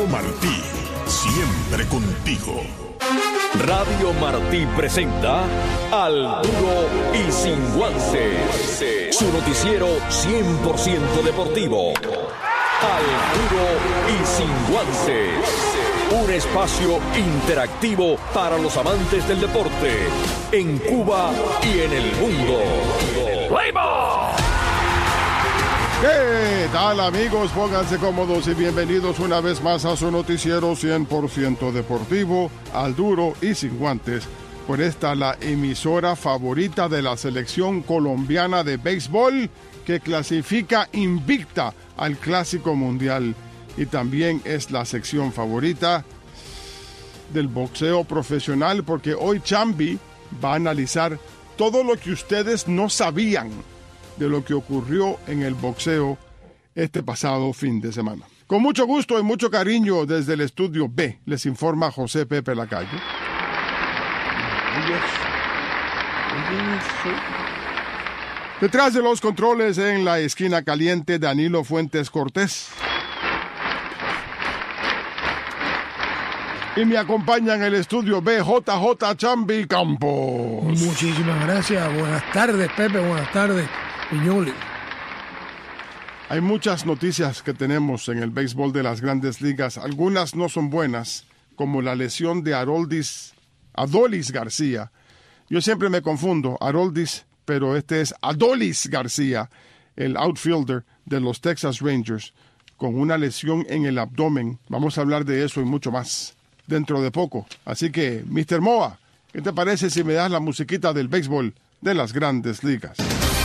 Radio Martí, siempre contigo. Radio Martí presenta Al Duro y Sin Guantes, su noticiero 100% deportivo. Al Duro y Sin Guantes, un espacio interactivo para los amantes del deporte en Cuba y en el mundo. ¡Play ball! ¿Qué tal, amigos? Pónganse cómodos y bienvenidos una vez más a su noticiero 100% deportivo, Al Duro y Sin Guantes. Por esta, la emisora favorita de la selección colombiana de béisbol, que clasifica invicta al Clásico Mundial. Y también es la sección favorita del boxeo profesional, porque hoy Chambi va a analizar todo lo que ustedes no sabían de lo que ocurrió en el boxeo este pasado fin de semana. Con mucho gusto y mucho cariño desde el estudio B, les informa José Pepe Lacalle. Detrás de los controles en la esquina caliente, Danilo Fuentes Cortés. Y me acompaña en el estudio B, JJ Chambi Campos. Muchísimas gracias. Buenas tardes, Pepe. Buenas tardes, Piñoli. Hay muchas noticias que tenemos en el béisbol de las Grandes Ligas. Algunas no son buenas, como la lesión de Adolis García. Yo siempre me confundo, Aroldis, pero este es Adolis García, el outfielder de los Texas Rangers, con una lesión en el abdomen. Vamos a hablar de eso y mucho más dentro de poco. Así que, Mr. Moa, ¿qué te parece si me das la musiquita del béisbol de las Grandes Ligas?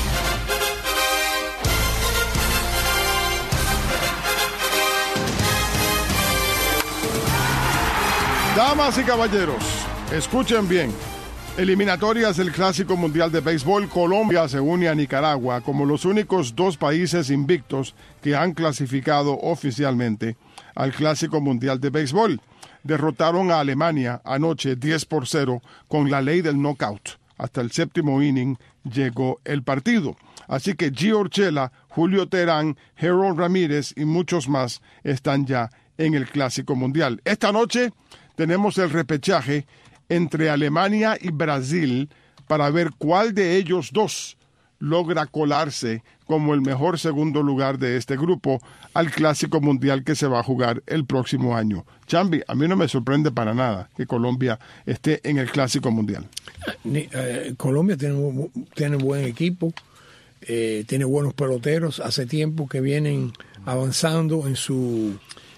Damas y caballeros, escuchen bien. Eliminatorias del Clásico Mundial de Béisbol, Colombia se une a Nicaragua como los únicos dos países invictos que han clasificado oficialmente al Clásico Mundial de Béisbol. Derrotaron a Alemania anoche 10-0 con la ley del knockout. Hasta el séptimo inning llegó el partido. Así que Gio Urshela, Julio Terán, Harold Ramírez y muchos más están ya en el Clásico Mundial. Esta noche tenemos el repechaje entre Alemania y Brasil para ver cuál de ellos dos logra colarse como el mejor segundo lugar de este grupo al Clásico Mundial que se va a jugar el próximo año. Chambi, a mí no me sorprende para nada que Colombia esté en el Clásico Mundial. Colombia tiene buen equipo, tiene buenos peloteros, hace tiempo que vienen avanzando en su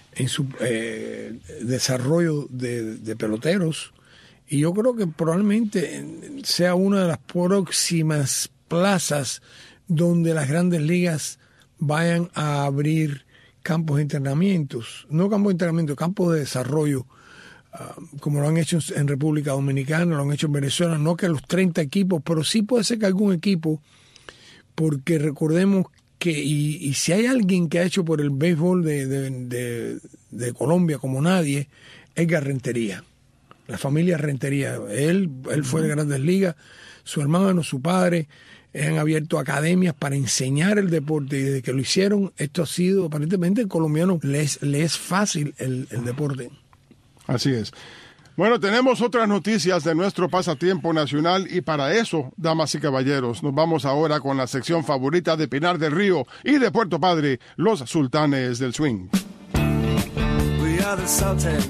desarrollo de peloteros, y yo creo que probablemente sea una de las próximas plazas donde las Grandes Ligas vayan a abrir campos de entrenamientos, no campos de entrenamiento, campos de desarrollo, como lo han hecho en República Dominicana, lo han hecho en Venezuela, no que los 30 equipos, pero sí puede ser que algún equipo, porque recordemos que, y si hay alguien que ha hecho por el béisbol de Colombia como nadie, Edgar Rentería, la familia Rentería. Él fue de Grandes Ligas, su hermano, su padre, han abierto academias para enseñar el deporte, y desde que lo hicieron, esto ha sido, aparentemente, el colombiano le es fácil el deporte. Así es. Bueno, tenemos otras noticias de nuestro pasatiempo nacional, y para eso, damas y caballeros, nos vamos ahora con la sección favorita de Pinar del Río y de Puerto Padre, los Sultanes del Swing. We are the Sultans.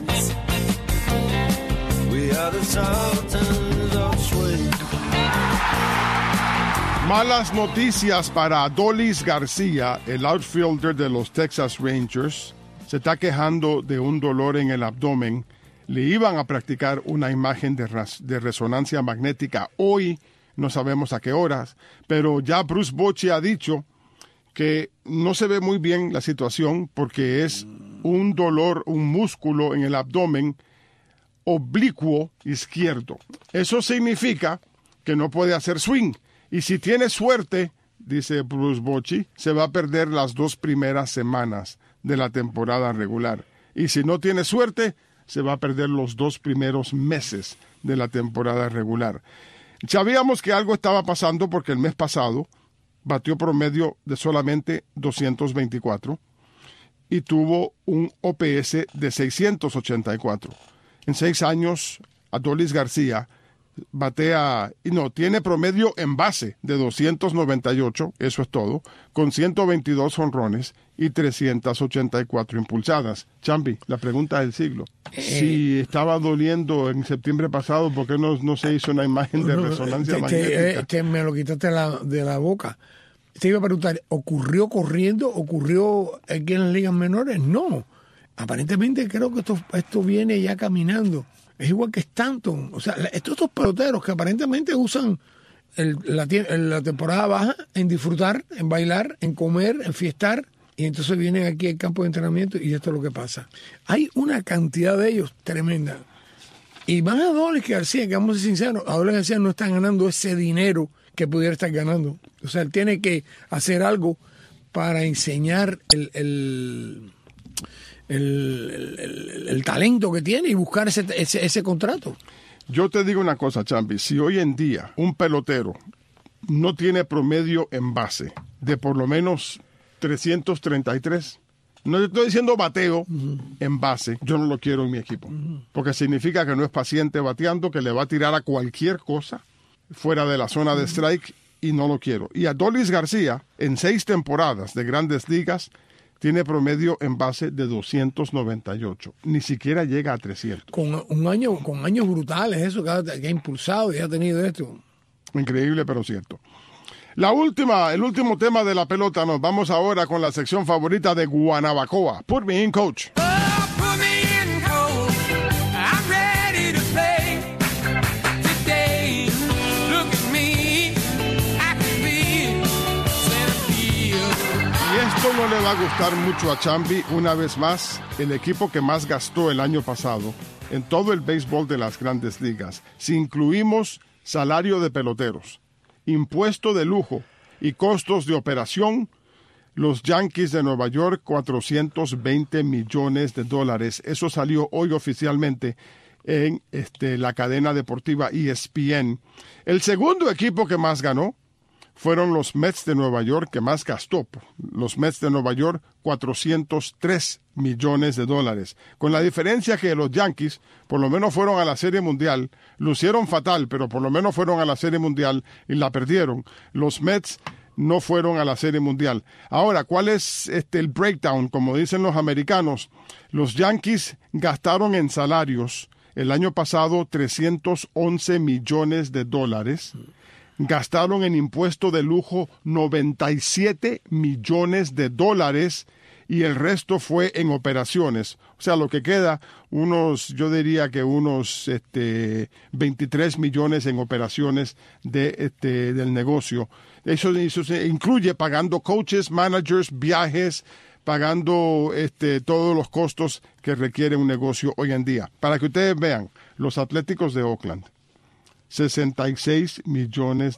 We are the Sultans of Swing. Malas noticias para Adolis García, el outfielder de los Texas Rangers. Se está quejando de un dolor en el abdomen. Le iban a practicar una imagen de resonancia magnética hoy, no sabemos a qué horas, pero ya Bruce Bochy ha dicho que no se ve muy bien la situación porque es un dolor, un músculo en el abdomen oblicuo izquierdo. Eso significa que no puede hacer swing. Y si tiene suerte, dice Bruce Bochy, se va a perder las 2 primeras semanas de la temporada regular. Y si no tiene suerte, se va a perder los 2 primeros meses de la temporada regular. Sabíamos que algo estaba pasando porque el mes pasado batió promedio de solamente 224 y tuvo un OPS de 684. En 6 años, Adolis García tiene promedio en base de 298, eso es todo, con 122 jonrones y 384 impulsadas. Chambi, la pregunta del siglo. Si estaba doliendo en septiembre pasado, ¿por qué no se hizo una imagen de resonancia magnética? Me lo quitaste de la boca. Te iba a preguntar, ¿ocurrió corriendo? ¿Ocurrió aquí en las ligas menores? No. Aparentemente creo que esto viene ya caminando. Es igual que Stanton. O sea, estos peloteros que aparentemente usan la temporada baja en disfrutar, en bailar, en comer, en fiestar, y entonces vienen aquí al campo de entrenamiento y esto es lo que pasa. Hay una cantidad de ellos tremenda. Y más a Adolis García, que vamos a ser sinceros, Adolis García no está ganando ese dinero que pudiera estar ganando. O sea, él tiene que hacer algo para enseñar el talento que tiene y buscar ese contrato. Yo te digo una cosa, Chambi, si hoy en día un pelotero no tiene promedio en base de por lo menos 333, no estoy diciendo bateo en base, yo no lo quiero en mi equipo, porque significa que no es paciente bateando, que le va a tirar a cualquier cosa fuera de la zona de strike y no lo quiero. Y Adolis García, en 6 temporadas de Grandes Ligas, tiene promedio en base de 298. Ni siquiera llega a 300. Con años brutales, eso que ha impulsado y ha tenido esto. Increíble, pero cierto. El último tema de la pelota. Nos vamos ahora con la sección favorita de Guanabacoa. Put me in, coach. Put me in, coach. I'm ready to play today. Look at me. I can be center field. Y esto no le va a gustar mucho a Chambi. Una vez más, el equipo que más gastó el año pasado en todo el béisbol de las Grandes Ligas, si incluimos salario de peloteros, impuesto de lujo y costos de operación, los Yankees de Nueva York, $420 millones. Eso salió hoy oficialmente en la cadena deportiva ESPN. El segundo equipo que más ganó fueron los Mets de Nueva York, que más gastó. Los Mets de Nueva York, $403 millones. Con la diferencia que los Yankees, por lo menos fueron a la Serie Mundial, lucieron fatal, pero por lo menos fueron a la Serie Mundial y la perdieron. Los Mets no fueron a la Serie Mundial. Ahora, ¿cuál es el breakdown? Como dicen los americanos, los Yankees gastaron en salarios el año pasado $311 millones. Gastaron en impuesto de lujo $97 millones y el resto fue en operaciones. O sea, lo que queda, yo diría que unos 23 millones en operaciones del negocio. Eso incluye pagando coaches, managers, viajes, pagando todos los costos que requiere un negocio hoy en día. Para que ustedes vean, los Atléticos de Oakland, $66 millones.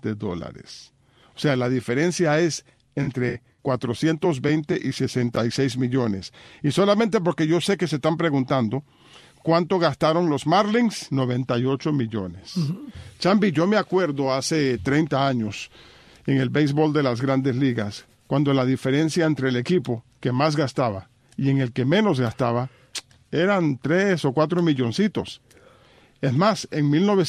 O sea, la diferencia es entre 420 y 66 millones. Y solamente porque yo sé que se están preguntando cuánto gastaron los Marlins, 98 millones. Chambi, yo me acuerdo hace 30 años en el béisbol de las Grandes Ligas, cuando la diferencia entre el equipo que más gastaba y en el que menos gastaba eran 3 o 4 milloncitos. Es más, en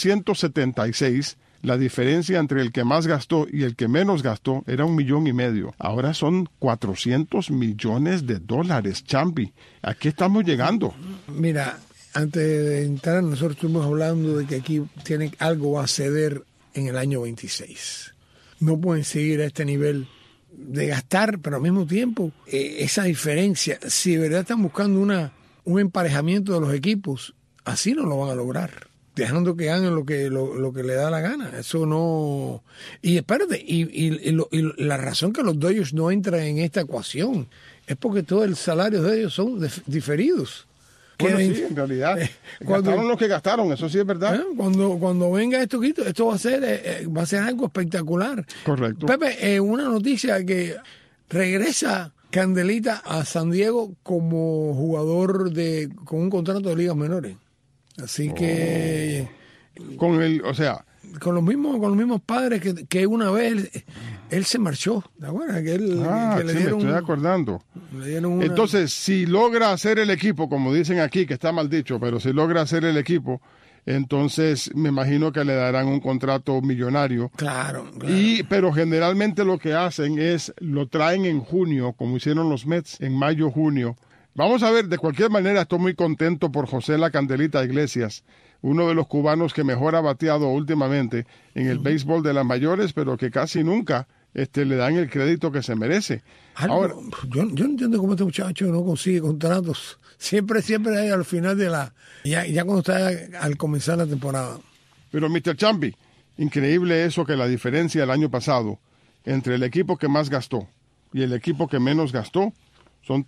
1976, la diferencia entre el que más gastó y el que menos gastó era $1,5 millones. Ahora son $400 millones, Chambi. ¿A qué estamos llegando? Mira, antes de entrar, nosotros estuvimos hablando de que aquí algo va a ceder en el año 26. No pueden seguir a este nivel de gastar, pero al mismo tiempo, esa diferencia, si de verdad están buscando un emparejamiento de los equipos, así no lo van a lograr, dejando que hagan lo que le da la gana. Eso no. Y espérate, y la razón que los Dodgers no entran en esta ecuación es porque todo el salario de ellos son diferidos. Bueno, sí, en realidad gastaron lo que gastaron, eso sí es verdad. Cuando venga esto va a ser algo espectacular. Correcto. Pepe, una noticia que regresa Candelita a San Diego como jugador con un contrato de ligas menores. Así que con los mismos padres que una vez Él se marchó, ¿de acuerdo? Que él, que le sí, me dieron, estoy acordando. le dieron una... Entonces, si logra hacer el equipo, como dicen aquí, que está mal dicho, pero si logra hacer el equipo, entonces me imagino que le darán un contrato millonario. Claro. Pero generalmente lo que hacen es, lo traen en junio, como hicieron los Mets, en mayo, junio. Vamos a ver, de cualquier manera estoy muy contento por José La Candelita Iglesias, uno de los cubanos que mejor ha bateado últimamente en el béisbol de las mayores, pero que casi nunca le dan el crédito que se merece. Ahora, yo no entiendo cómo este muchacho no consigue contratos. Siempre hay al final de ya cuando está al comenzar la temporada. pero Mr. Chambi, increíble eso, que la diferencia el año pasado entre el equipo que más gastó y el equipo que menos gastó son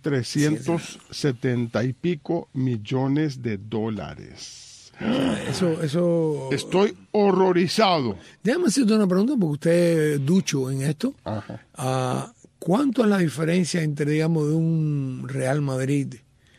370 y pico millones de dólares. Eso... Estoy horrorizado. Déjame hacerte una pregunta, porque usted es ducho en esto. Ajá. ¿Cuánto es la diferencia entre, digamos, de un Real Madrid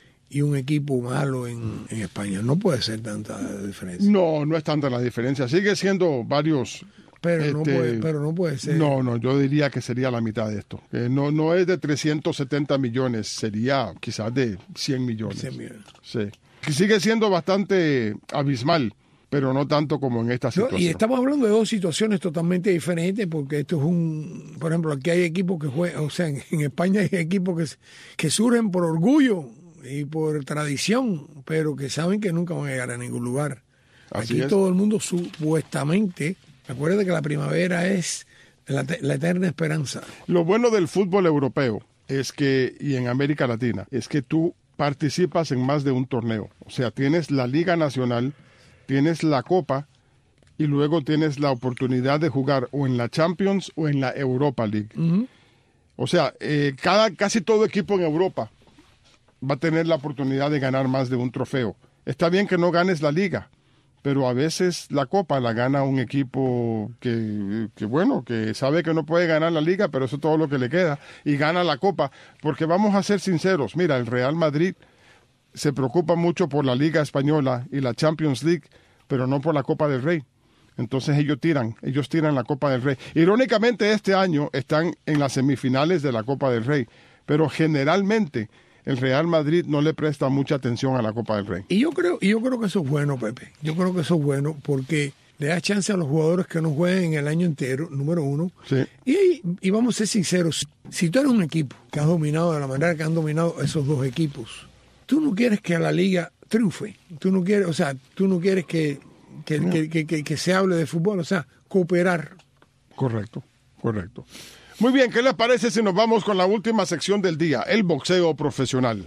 y un equipo malo en España? No puede ser tanta diferencia. No es tanta la diferencia. Sigue siendo varios. Pero no puede ser. No, yo diría que sería la mitad de esto. No es de 370 millones, sería quizás de 100 millones. 100 millones. Sí. Que sigue siendo bastante abismal, pero no tanto como en esta situación. Y estamos hablando de dos situaciones totalmente diferentes, porque esto es por ejemplo, aquí hay equipos que juegan, o sea, en España hay equipos que surgen por orgullo y por tradición, pero que saben que nunca van a llegar a ningún lugar. Así Aquí es. todo el mundo supuestamente, acuérdate que la primavera es la eterna esperanza. Lo bueno del fútbol europeo es que, y en América Latina, es que tú participas en más de un torneo. O sea, tienes la Liga Nacional, tienes la Copa y luego tienes la oportunidad de jugar o en la Champions o en la Europa League. Uh-huh. O sea, casi todo equipo en Europa va a tener la oportunidad de ganar más de un trofeo. Está bien que no ganes la Liga, pero a veces la Copa la gana un equipo que sabe que no puede ganar la Liga, pero eso es todo lo que le queda, y gana la Copa, porque vamos a ser sinceros, mira, el Real Madrid se preocupa mucho por la Liga Española y la Champions League, pero no por la Copa del Rey. Entonces ellos tiran la Copa del Rey. Irónicamente, este año están en las semifinales de la Copa del Rey, pero generalmente el Real Madrid no le presta mucha atención a la Copa del Rey. Y yo creo que eso es bueno, Pepe. Yo creo que eso es bueno porque le da chance a los jugadores que no jueguen el año entero, número uno. Sí. Y vamos a ser sinceros, si tú eres un equipo que has dominado de la manera que han dominado esos dos equipos, tú no quieres que la liga triunfe. Tú no quieres que se hable de fútbol, o sea, cooperar. Correcto. Muy bien, ¿qué les parece si nos vamos con la última sección del día, el boxeo profesional?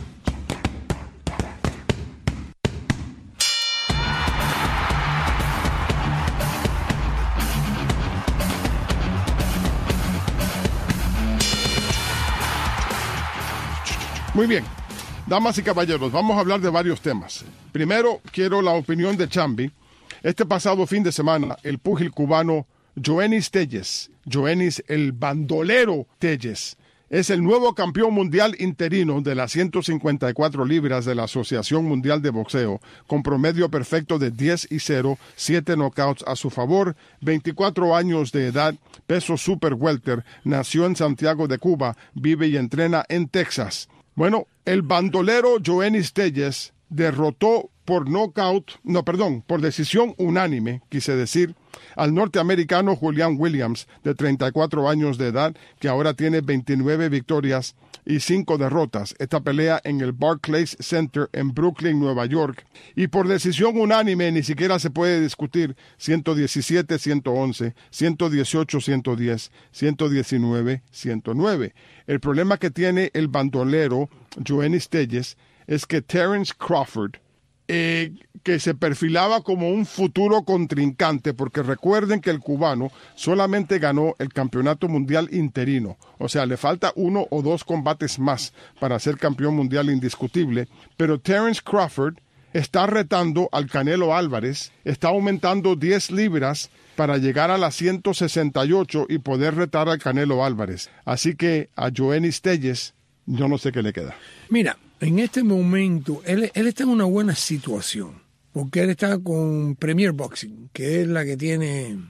Muy bien, damas y caballeros, vamos a hablar de varios temas. Primero, quiero la opinión de Chambi. Este pasado fin de semana, el púgil cubano Yoenis Telles, Yoenis el bandolero Telles, es el nuevo campeón mundial interino de las 154 libras de la Asociación Mundial de Boxeo, con promedio perfecto de 10-0, 7 knockouts a su favor, 24 años de edad, peso super welter, nació en Santiago de Cuba, vive y entrena en Texas. Bueno, el bandolero Yoenis Telles derrotó por decisión unánime, quise decir, al norteamericano Julian Williams, de 34 años de edad, que ahora tiene 29 victorias y 5 derrotas. Esta pelea en el Barclays Center en Brooklyn, Nueva York. Y por decisión unánime, ni siquiera se puede discutir, 117-111, 118-110, 119-109. El problema que tiene el bandolero Yoenis Telles es que Terence Crawford, que se perfilaba como un futuro contrincante, porque recuerden que el cubano solamente ganó el campeonato mundial interino, o sea, le falta 1 o 2 combates más para ser campeón mundial indiscutible, pero Terence Crawford está retando al Canelo Álvarez, está aumentando 10 libras para llegar a las 168 y poder retar al Canelo Álvarez. Así que a Yoenis Telles, yo no sé qué le queda. Mira, en este momento, él está en una buena situación, porque él está con Premier Boxing, que es la que tiene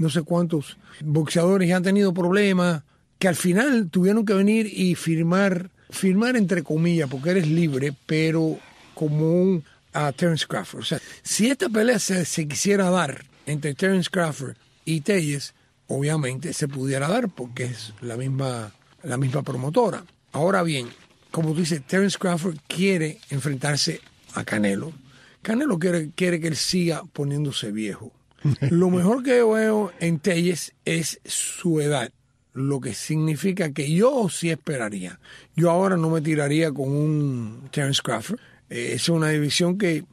no sé cuántos boxeadores ya han tenido problemas, que al final tuvieron que venir y firmar entre comillas, porque eres libre, pero como a Terence Crawford. O sea, si esta pelea se quisiera dar entre Terence Crawford y Telles, obviamente se pudiera dar porque es la misma promotora. Ahora bien, como tú dices, Terence Crawford quiere enfrentarse a Canelo. Canelo quiere que él siga poniéndose viejo. Lo mejor que yo veo en Telles es su edad, lo que significa que yo sí esperaría. Yo ahora no me tiraría con un Terence Crawford. Es una división que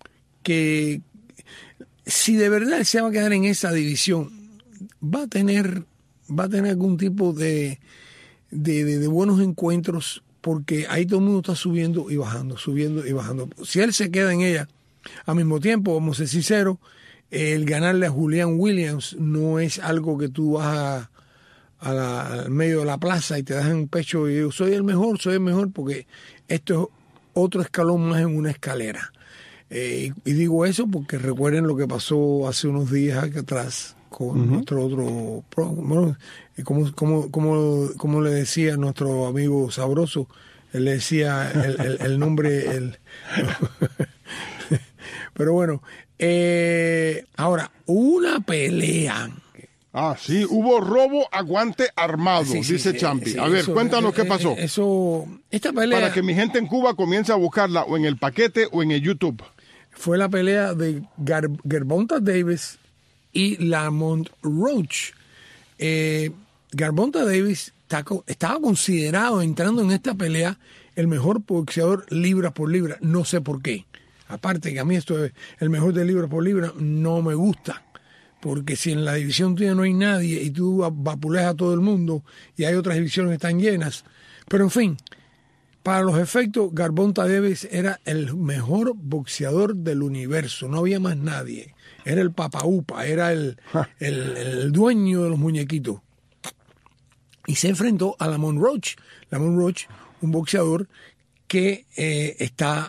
si de verdad se va a quedar en esa división, va a tener algún tipo de buenos encuentros, porque ahí todo el mundo está subiendo y bajando. Si él se queda en ella, al mismo tiempo, vamos a ser sinceros, el ganarle a Julian Williams no es algo que tú vas al medio de la plaza y te das en el pecho y digo, soy el mejor, porque esto es otro escalón más en una escalera. Y digo eso porque recuerden lo que pasó hace unos días atrás con nuestro otro, bueno, como le decía nuestro amigo Sabroso, él le decía el nombre, pero bueno, ahora, una pelea. Ah, sí, hubo robo a guante armado, dice Champi. Sí, a ver, eso, cuéntanos qué pasó. Esta pelea... Para que mi gente en Cuba comience a buscarla o en el paquete o en el YouTube. Fue la pelea de Gervonta Davis y Lamont Roach. Gervonta Davis estaba considerado, entrando en esta pelea, el mejor boxeador libra por libra. No sé por qué. Aparte que a mí esto es el mejor de libra por libra, no me gusta. Porque si en la división tuya no hay nadie y tú vapuleas a todo el mundo y hay otras divisiones que están llenas. Pero en fin, para los efectos, Gervonta Davis era el mejor boxeador del universo. No había más nadie. Era el papaupa, era el dueño de los muñequitos. Y se enfrentó a Lamont Roach. Lamont Roach, un boxeador que está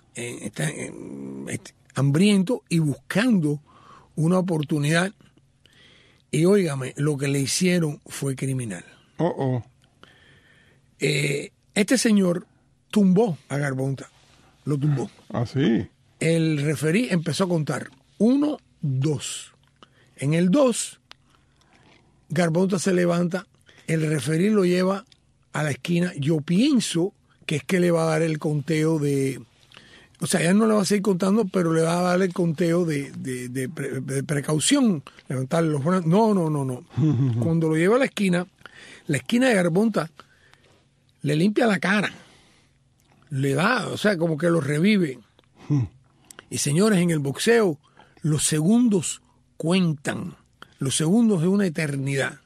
hambriento y buscando una oportunidad. Y óigame, lo que le hicieron fue criminal. Este señor tumbó a Gervonta. Lo tumbó. Ah, sí. El referí empezó a contar 1, 2. En el 2, Gervonta se levanta, el referí lo lleva a la esquina. Yo pienso que es que le va a dar el conteo de... O sea, ya no le va a seguir contando, pero le va a dar el conteo de precaución. Levantarle los brazos. No. Cuando lo lleva a la esquina de Gervonta le limpia la cara. Le da, o sea, como que lo revive. Y señores, en el boxeo, los segundos cuentan. Los segundos de una eternidad.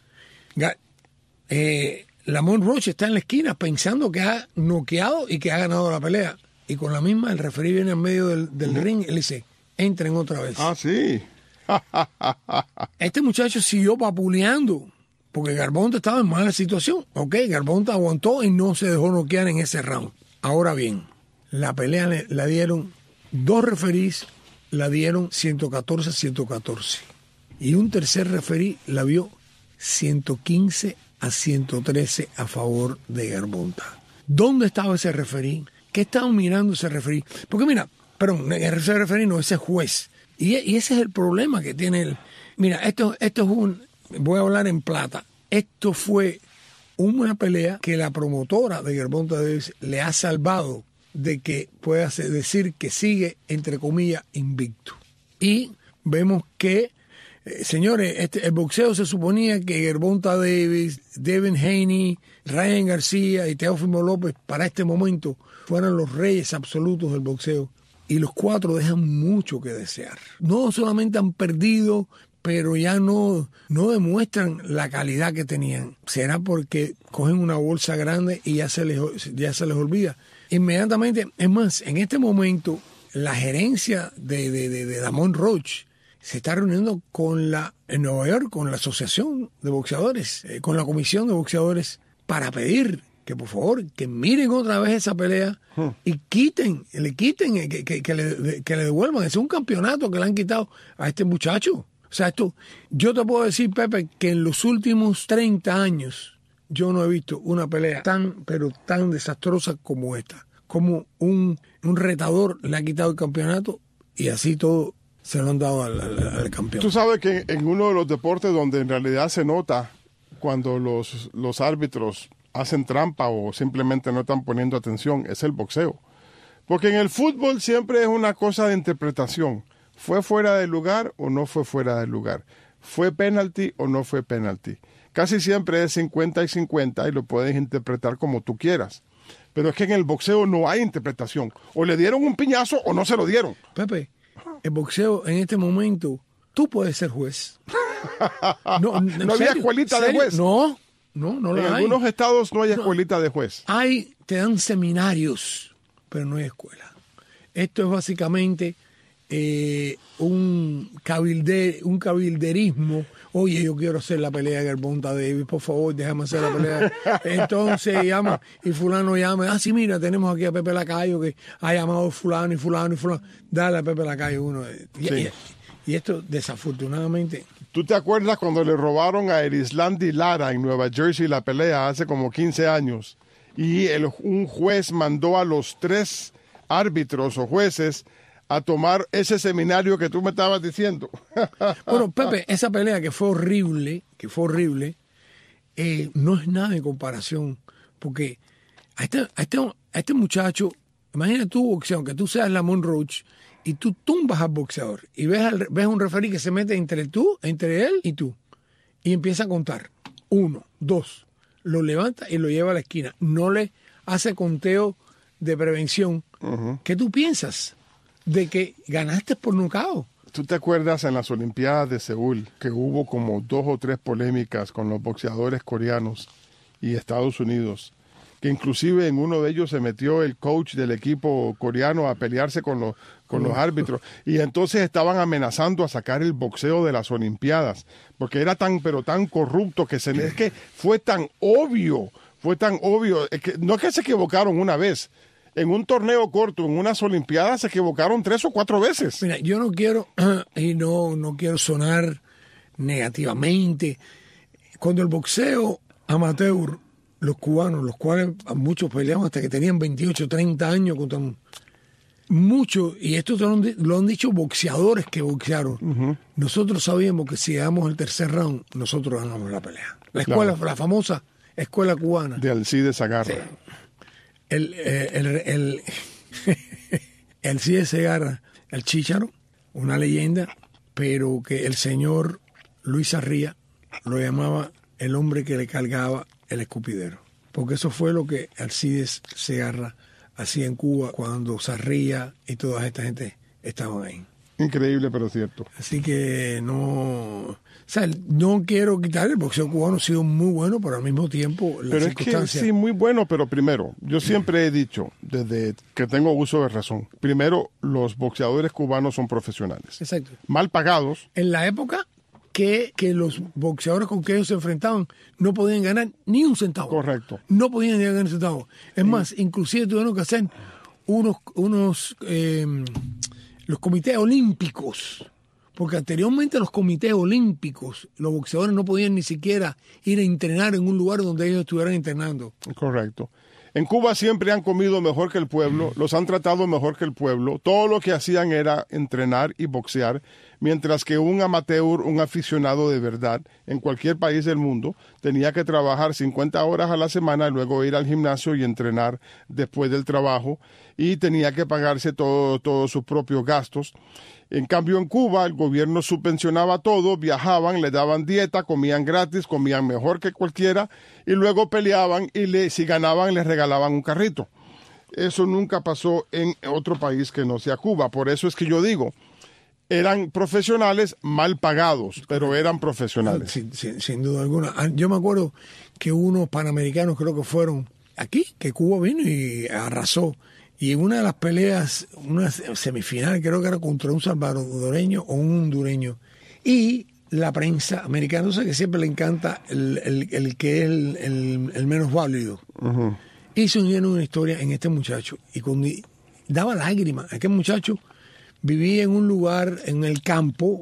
Lamont Roach está en la esquina pensando que ha noqueado y que ha ganado la pelea. Y con la misma, el referí viene en medio del ring y le dice, entren otra vez. Ah, sí. Este muchacho siguió papuleando, porque Gervonta estaba en mala situación. Ok, Gervonta aguantó y no se dejó noquear en ese round. Ahora bien, la pelea la dieron 2 referís, la dieron 114-114. Y un tercer referí la vio 115-113 a favor de Gervonta. ¿Dónde estaba ese referí? ¿Qué estaban mirando ese referí? Porque mira, perdón, ese referí no, ese juez. Y ese es el problema que tiene él. Mira, esto es voy a hablar en plata. Esto fue una pelea que la promotora de Gervonta Davis le ha salvado de que pueda decir que sigue, entre comillas, invicto. Y vemos que, señores, el boxeo se suponía que Gervonta Davis, Devin Haney, Ryan García y Teófimo López para este momento fueran los reyes absolutos del boxeo. Y los 4 dejan mucho que desear. No solamente han perdido, pero ya no demuestran la calidad que tenían. Será porque cogen una bolsa grande y ya se les olvida. Inmediatamente, es más, en este momento, la gerencia de Lamont Roach se está reuniendo en Nueva York con la Asociación de Boxeadores, con la Comisión de Boxeadores, para pedir que por favor, que miren otra vez esa pelea y que le devuelvan. Es un campeonato que le han quitado a este muchacho. O sea, yo te puedo decir, Pepe, que en los últimos 30 años yo no he visto una pelea pero tan desastrosa como esta. Como un retador le ha quitado el campeonato y así todo se lo han dado al campeón. Tú sabes que en uno de los deportes donde en realidad se nota cuando los árbitros hacen trampa o simplemente no están poniendo atención es el boxeo. Porque en el fútbol siempre es una cosa de interpretación. ¿Fue fuera del lugar o no fue fuera del lugar? ¿Fue penalti o no fue penalti? Casi siempre es 50 y 50 y lo puedes interpretar como tú quieras. Pero es que en el boxeo no hay interpretación. O le dieron un piñazo o no se lo dieron. Pepe, el boxeo en este momento, tú puedes ser juez. ¿No había escuelita de juez? No la hay. En algunos estados no hay escuelita de juez. Te dan seminarios, pero no hay escuela. Esto es básicamente un cabilderismo. Oye, yo quiero hacer la pelea de Gervonta Davis, por favor, déjame hacer la pelea. Entonces llama, y fulano llama, sí, mira, tenemos aquí a Pepe Lacayo que ha llamado fulano y fulano y fulano. Dale a Pepe Lacayo uno. Sí. Y esto, desafortunadamente... ¿Tú te acuerdas cuando le robaron a Erislandy Lara en Nueva Jersey la pelea hace como 15 años? Y un juez mandó a los 3 árbitros o jueces a tomar ese seminario que tú me estabas diciendo. Bueno, Pepe, esa pelea que fue horrible, no es nada en comparación, porque a este muchacho, imagina tú boxeo, aunque tú seas Lamont Roach, y tú tumbas al boxeador, y ves un referee que se mete entre él y tú, y empieza a contar, 1, 2, lo levanta y lo lleva a la esquina, no le hace conteo de prevención. ¿Qué tú piensas? De que ganaste por nocaut. ¿Tú te acuerdas en las Olimpiadas de Seúl que hubo como 2 o 3 polémicas con los boxeadores coreanos y Estados Unidos? Que inclusive en uno de ellos se metió el coach del equipo coreano a pelearse con los árbitros. Y entonces estaban amenazando a sacar el boxeo de las Olimpiadas. Porque era tan corrupto es que fue tan obvio. No es que se equivocaron una vez. En un torneo corto, en unas Olimpiadas, se equivocaron 3 o 4 veces. Mira, yo no quiero, y no quiero sonar negativamente. Cuando el boxeo amateur, los cubanos, los cuales muchos peleaban hasta que tenían 28, 30 años, contra muchos, y esto lo han dicho boxeadores que boxearon. Nosotros sabíamos que si damos el tercer round, nosotros ganamos la pelea. La escuela, la famosa escuela cubana. De Alcides Segarra. Sí. El Cide Segarra, el Chícharo, una leyenda, pero que el señor Luis Sarría lo llamaba el hombre que le cargaba el escupidero, porque eso fue lo que Alcides Segarra hacía en Cuba cuando Sarría y toda esta gente estaban ahí. Increíble, pero cierto. Así que no quiero quitar, el boxeo cubano ha sido muy bueno, pero al mismo tiempo las pero circunstancias... Es que sí, muy bueno, pero primero, yo siempre he dicho, desde que tengo uso de razón, primero, los boxeadores cubanos son profesionales. Exacto. Mal pagados. En la época que los boxeadores con que ellos se enfrentaban no podían ganar ni un centavo. Correcto. No podían ganar un centavo. Es más, inclusive tuvieron que hacer los comités olímpicos, porque anteriormente los comités olímpicos, los boxeadores no podían ni siquiera ir a entrenar en un lugar donde ellos estuvieran entrenando. Correcto. En Cuba siempre han comido mejor que el pueblo, los han tratado mejor que el pueblo. Todo lo que hacían era entrenar y boxear, mientras que un amateur, un aficionado de verdad, en cualquier país del mundo, tenía que trabajar 50 horas a la semana, luego ir al gimnasio y entrenar después del trabajo, y tenía que pagarse todos sus propios gastos. En cambio, en Cuba, el gobierno subvencionaba todo, viajaban, le daban dieta, comían gratis, comían mejor que cualquiera, y luego peleaban y si ganaban les regalaban un carrito. Eso nunca pasó en otro país que no sea Cuba. Por eso es que yo digo, eran profesionales mal pagados, pero eran profesionales. Sin duda alguna. Yo me acuerdo que unos panamericanos creo que fueron aquí, que Cuba vino y arrasó. Y en una de las peleas, una semifinal, creo que era contra un salvadoreño o un hondureño. Y la prensa americana, o sea, que siempre le encanta el que es el menos válido. Uh-huh. Hizo una historia en este muchacho. Y cuando daba lágrimas, aquel muchacho vivía en un lugar en el campo,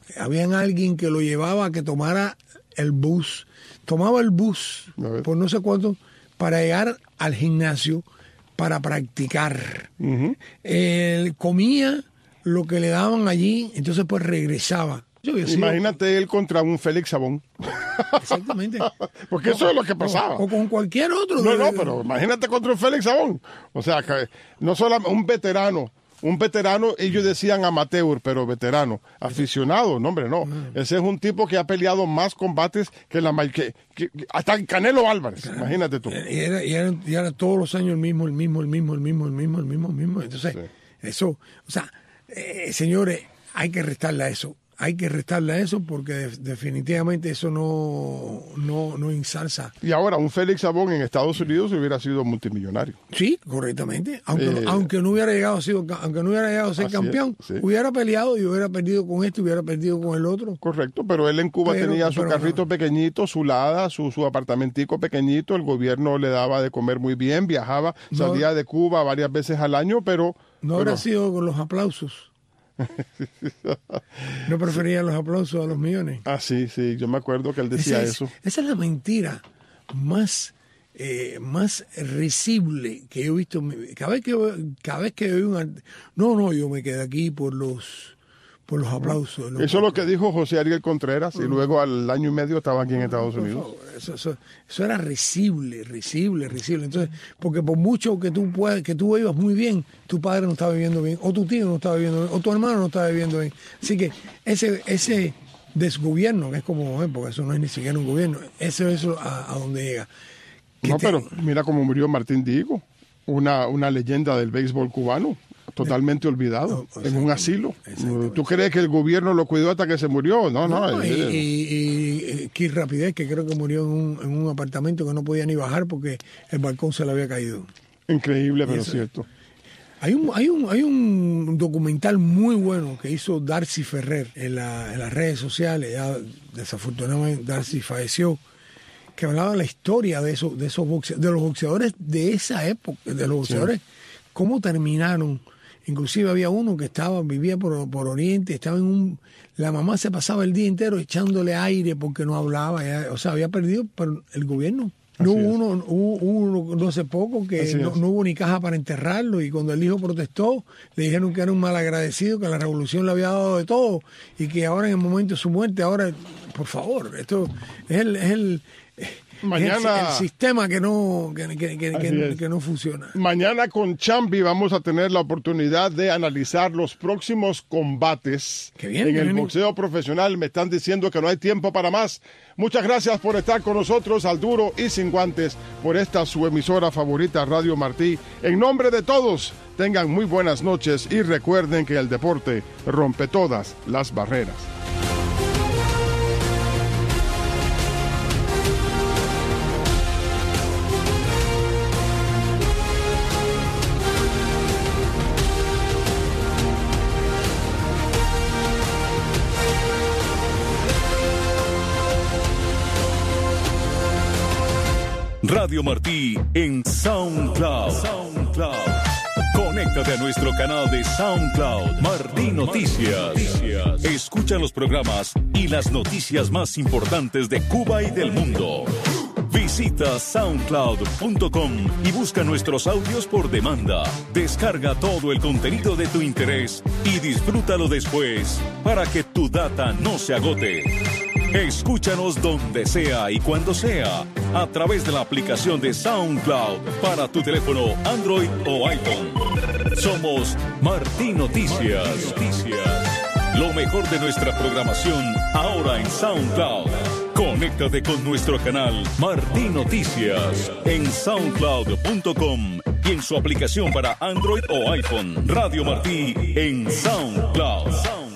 Habían alguien que lo llevaba a que tomara el bus. Tomaba el bus A ver. por no sé cuánto para llegar al gimnasio para practicar. Él comía lo que le daban allí, entonces pues regresaba. Yo había sido- Imagínate él contra un Félix Sabón. Exactamente. Porque eso es lo que pasaba. O con cualquier otro. No, pero imagínate contra un Félix Sabón. O sea, que no solo un veterano, ellos decían amateur, pero veterano, aficionado, no, hombre, no. Ese es un tipo que ha peleado más combates que hasta Canelo Álvarez, imagínate tú. Y era todos los años el mismo. Entonces, eso, o sea, señores, hay que restarle a eso. Hay que restarle a eso porque definitivamente eso no ensalza. Y ahora, un Félix Sabón en Estados Unidos hubiera sido multimillonario. Sí, correctamente. Aunque no hubiera llegado a ser Así es, campeón, sí. hubiera peleado y hubiera perdido con esto, hubiera perdido con el otro. Correcto, pero él en Cuba tenía su carrito pequeñito, su lada, su apartamentico pequeñito, el gobierno le daba de comer muy bien, viajaba, salía de Cuba varias veces al año, pero... No habrá sido con los aplausos. No prefería los aplausos a los millones. Ah, sí, yo me acuerdo que él decía eso. Esa es la mentira más risible que yo he visto. Cada vez que veo yo me quedé aquí por los aplausos. Eso es lo que dijo José Ariel Contreras y luego al año y medio estaba aquí en Estados Por Unidos. favor, eso era risible. Entonces, porque por mucho que tú vivas muy bien, tu padre no estaba viviendo bien, o tu tío no estaba viviendo bien, o tu hermano no estaba viviendo bien. Así que ese desgobierno, que es como, porque eso no es ni siquiera un gobierno, eso a donde llega. Pero mira cómo murió Martín Diego, una leyenda del béisbol cubano. Totalmente olvidado, en un asilo. ¿Tú crees que el gobierno lo cuidó hasta que se murió? No. Y Keith Rapidez, que creo que murió en un apartamento que no podía ni bajar porque el balcón se le había caído. Increíble, pero cierto. Hay un documental muy bueno que hizo Darcy Ferrer en las redes sociales. Ya desafortunadamente Darcy falleció, que hablaba de la historia de los boxeadores de esa época, de los boxeadores, cómo terminaron. Inclusive había uno que vivía por Oriente, estaba la mamá se pasaba el día entero echándole aire porque no hablaba, o sea, había perdido por el gobierno. Hubo uno no hace poco que no hubo ni caja para enterrarlo, y cuando el hijo protestó le dijeron que era un malagradecido, que la revolución le había dado de todo y que ahora en el momento de su muerte, ahora, por favor, esto es el sistema que no funciona. Mañana con Chambi vamos a tener la oportunidad de analizar los próximos combates en el boxeo profesional. Me están diciendo que no hay tiempo para más. Muchas gracias por estar con nosotros al Duro y Sin Guantes por esta su emisora favorita, Radio Martí. En nombre de todos, tengan muy buenas noches y recuerden que el deporte rompe todas las barreras. Radio Martí en SoundCloud. Conéctate a nuestro canal de SoundCloud, Martí Noticias. Escucha los programas y las noticias más importantes de Cuba y del mundo. Visita soundcloud.com y busca nuestros audios por demanda. Descarga todo el contenido de tu interés y disfrútalo después para que tu data no se agote. Escúchanos donde sea y cuando sea a través de la aplicación de SoundCloud para tu teléfono Android o iPhone. Somos Martí Noticias. Lo mejor de nuestra programación ahora en SoundCloud. Conéctate con nuestro canal Martí Noticias en soundcloud.com y en su aplicación para Android o iPhone. Radio Martí en SoundCloud.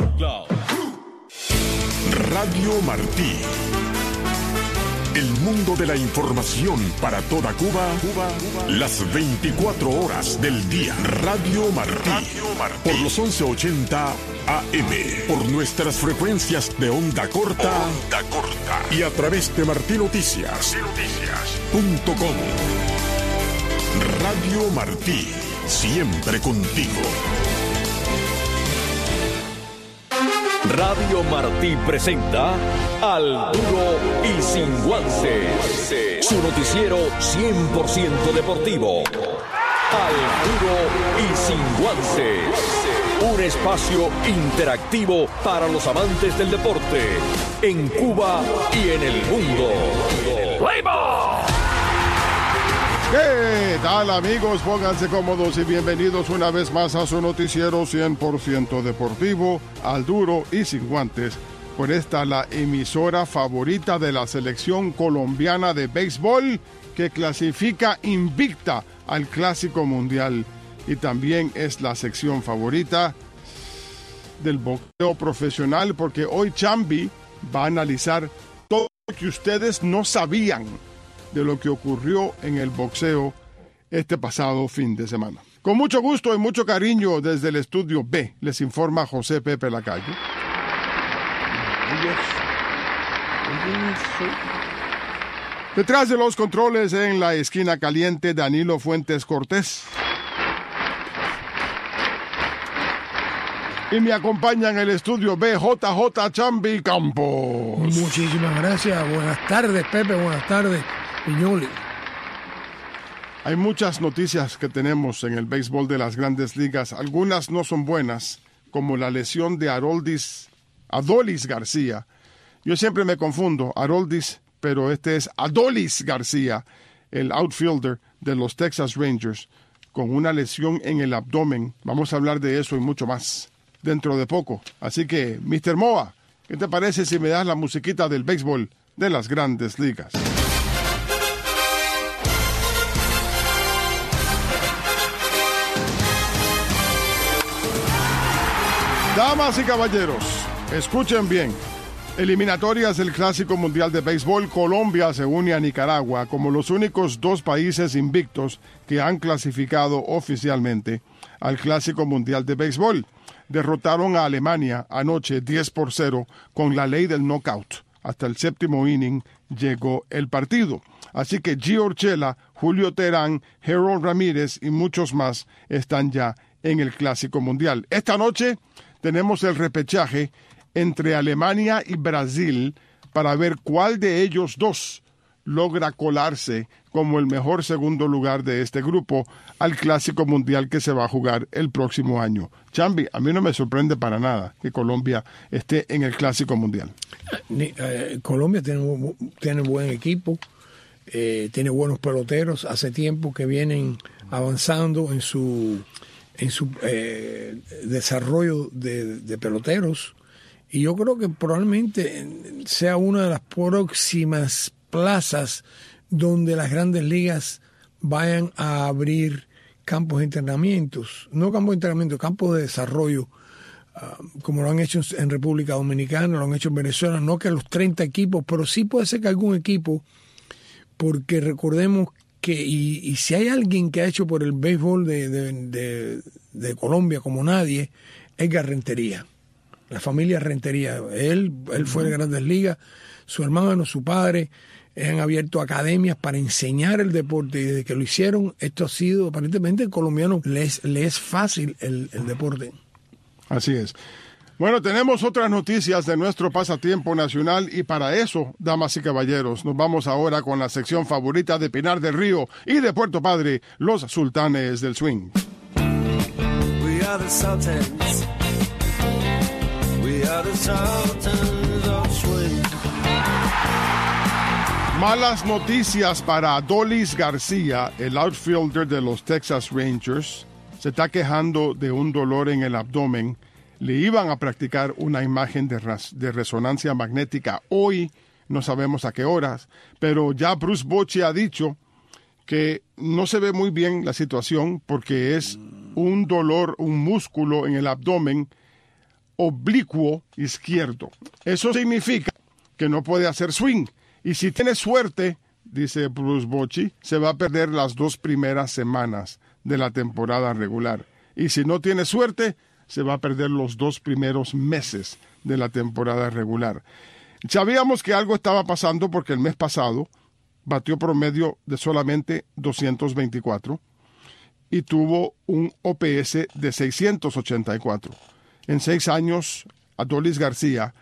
Radio Martí. El mundo de la información para toda Cuba, las 24 horas del día. Radio Martí. Por los 1180 AM. Por nuestras frecuencias de onda corta. Y a través de martinoticias.com. Radio Martí. Siempre contigo. Radio Martí presenta Al Duro y Sin Guantes. Su noticiero 100% deportivo. Al Duro y Sin Guantes. Un espacio interactivo para los amantes del deporte en Cuba y en el mundo. ¿Qué tal, amigos? Pónganse cómodos y bienvenidos una vez más a su noticiero 100% deportivo, Al Duro y Sin Guantes. Por esta, la emisora favorita de la selección colombiana de béisbol, que clasifica invicta al Clásico Mundial. Y también es la sección favorita del boxeo profesional, porque hoy Chambi va a analizar todo lo que ustedes no sabían de lo que ocurrió en el boxeo este pasado fin de semana. Con mucho gusto y mucho cariño desde el estudio B, les informa José Pepe Lacalle. Detrás de los controles en la esquina caliente, Danilo Fuentes Cortés. Y me acompaña en el estudio B, JJ Chambi Campos. Muchísimas gracias. Buenas tardes, Pepe. Buenas tardes, Piñoli. Hay muchas noticias que tenemos en el béisbol de las Grandes Ligas. Algunas no son buenas, como la lesión de Adolis García. Yo siempre me confundo, Aroldis, pero este es Adolis García, el outfielder de los Texas Rangers, con una lesión en el abdomen. Vamos a hablar de eso y mucho más dentro de poco. Así que, Mr. Moa, ¿qué te parece si me das la musiquita del béisbol de las Grandes Ligas? Damas y caballeros, escuchen bien. Eliminatorias del Clásico Mundial de Béisbol, Colombia se une a Nicaragua como los únicos dos países invictos que han clasificado oficialmente al Clásico Mundial de Béisbol. Derrotaron a Alemania anoche 10-0 con la ley del knockout. Hasta el séptimo inning llegó el partido. Así que Gio Urshela, Julio Terán, Harold Ramírez y muchos más están ya en el Clásico Mundial. Esta noche tenemos el repechaje entre Alemania y Brasil para ver cuál de ellos dos logra colarse como el mejor segundo lugar de este grupo al Clásico Mundial que se va a jugar el próximo año. Chambi, a mí no me sorprende para nada que Colombia esté en el Clásico Mundial. Colombia tiene buen equipo, tiene buenos peloteros, hace tiempo que vienen avanzando en su desarrollo de peloteros, y yo creo que probablemente sea una de las próximas plazas donde las Grandes Ligas vayan a abrir campos de entrenamientos, no campos de entrenamiento, campos de desarrollo, como lo han hecho en República Dominicana, lo han hecho en Venezuela, no que los 30 equipos, pero sí puede ser que algún equipo, porque recordemos que, y si hay alguien que ha hecho por el béisbol de Colombia como nadie, Edgar Rentería, la familia Rentería. Él fue de Grandes Ligas, su hermano, su padre, han abierto academias para enseñar el deporte, y desde que lo hicieron, esto ha sido, aparentemente, el colombiano le es fácil el deporte. Así es. Bueno, tenemos otras noticias de nuestro pasatiempo nacional, y para eso, damas y caballeros, nos vamos ahora con la sección favorita de Pinar del Río y de Puerto Padre, los Sultanes del Swing. We are the Sultans. We are the Sultans of Swing. Malas noticias para Adolis García, el outfielder de los Texas Rangers. Se está quejando de un dolor en el abdomen. Le iban a practicar una imagen de resonancia magnética hoy, no sabemos a qué horas, pero ya Bruce Bochy ha dicho que no se ve muy bien la situación porque es un dolor, un músculo en el abdomen oblicuo izquierdo. Eso significa que no puede hacer swing. Y si tiene suerte, dice Bruce Bochy, se va a perder las 2 primeras semanas de la temporada regular. Y si no tiene suerte, se va a perder los 2 primeros meses de la temporada regular. Sabíamos que algo estaba pasando porque el mes pasado batió promedio de solamente 224 y tuvo un OPS de 684. En 6 años Adolis García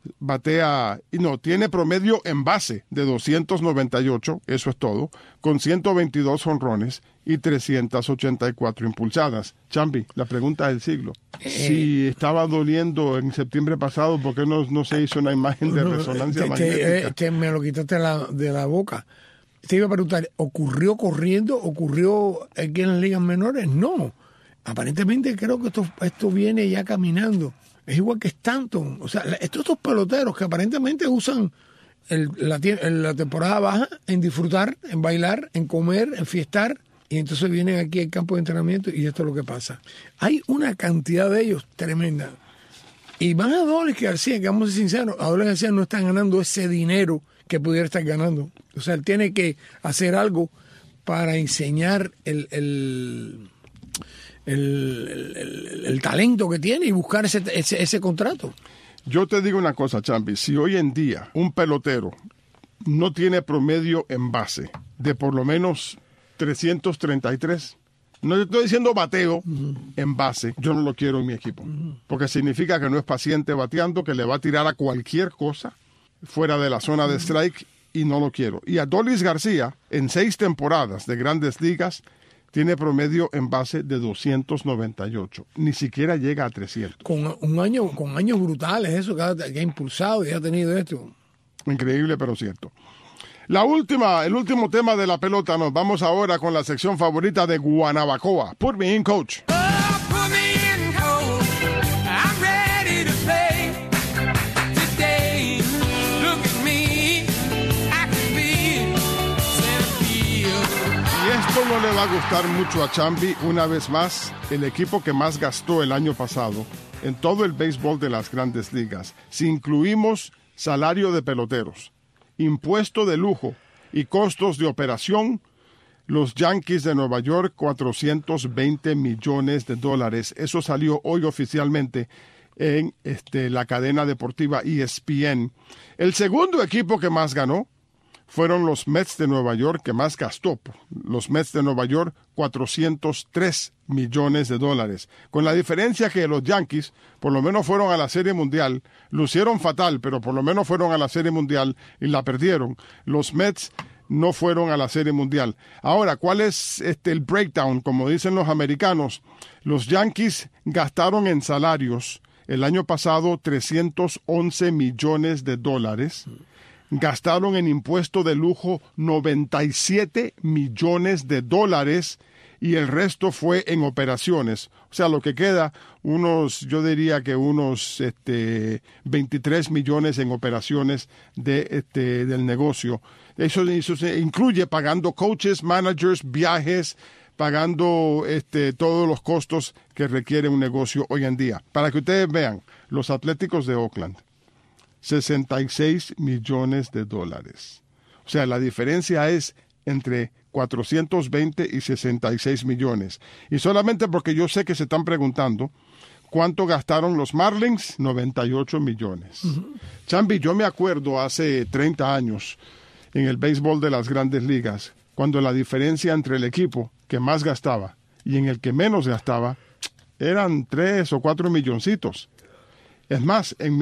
tiene promedio en base de 298, eso es todo, con 122 jonrones y 384 impulsadas. Chambi, la pregunta del siglo. Si estaba doliendo en septiembre pasado, ¿por qué no se hizo una imagen de resonancia magnética? Me lo quitaste de la boca. Te iba a preguntar, ¿ocurrió corriendo? ¿Ocurrió aquí en las ligas menores? No. Aparentemente creo que esto viene ya caminando. Es igual que Stanton. O sea, estos peloteros que aparentemente usan la temporada baja en disfrutar, en bailar, en comer, en fiestar, y entonces vienen aquí al campo de entrenamiento y esto es lo que pasa. Hay una cantidad de ellos tremenda. Y más a Adolis García, que vamos a ser sinceros, Adolis García no está ganando ese dinero que pudiera estar ganando. O sea, él tiene que hacer algo para enseñar el talento que tiene y buscar ese contrato. Yo te digo una cosa, Chambi, si hoy en día un pelotero no tiene promedio en base de por lo menos 333, no estoy diciendo bateo en base, yo no lo quiero en mi equipo, porque significa que no es paciente bateando, que le va a tirar a cualquier cosa fuera de la zona de strike y no lo quiero. Y Adolis García, en 6 temporadas de Grandes Ligas, tiene promedio en base de 298. Ni siquiera llega a 300. Con años brutales, eso que ha impulsado y ha tenido esto. Increíble, pero cierto. El último tema de la pelota. Nos vamos ahora con la sección favorita de Guanabacoa. Put me in, coach. Put me in, coach. I'm ready to play today. Look at me. I can be center field. Y esto no le va a gustar mucho a Chambi. Una vez más, el equipo que más gastó el año pasado en todo el béisbol de las Grandes Ligas, si incluimos salario de peloteros, impuesto de lujo y costos de operación, los Yankees de Nueva York, $420 millones. Eso salió hoy oficialmente en la cadena deportiva ESPN. El segundo equipo que más ganó fueron los Mets de Nueva York, que más gastó. Los Mets de Nueva York, $403 millones. Con la diferencia que los Yankees, por lo menos fueron a la Serie Mundial, lucieron fatal, pero por lo menos fueron a la Serie Mundial y la perdieron. Los Mets no fueron a la Serie Mundial. Ahora, ¿cuál es el breakdown? Como dicen los americanos, los Yankees gastaron en salarios el año pasado $311 millones. Gastaron en impuesto de lujo $97 millones y el resto fue en operaciones. O sea, lo que queda, yo diría que unos 23 millones en operaciones del negocio. Eso se incluye pagando coaches, managers, viajes, pagando todos los costos que requiere un negocio hoy en día. Para que ustedes vean, los Atléticos de Oakland, $66 millones. O sea, la diferencia es entre 420 y 66 millones. Y solamente porque yo sé que se están preguntando cuánto gastaron los Marlins, 98 millones. Chambi, yo me acuerdo hace 30 años en el béisbol de las Grandes Ligas, cuando la diferencia entre el equipo que más gastaba y en el que menos gastaba eran 3 o 4 milloncitos. Es más, en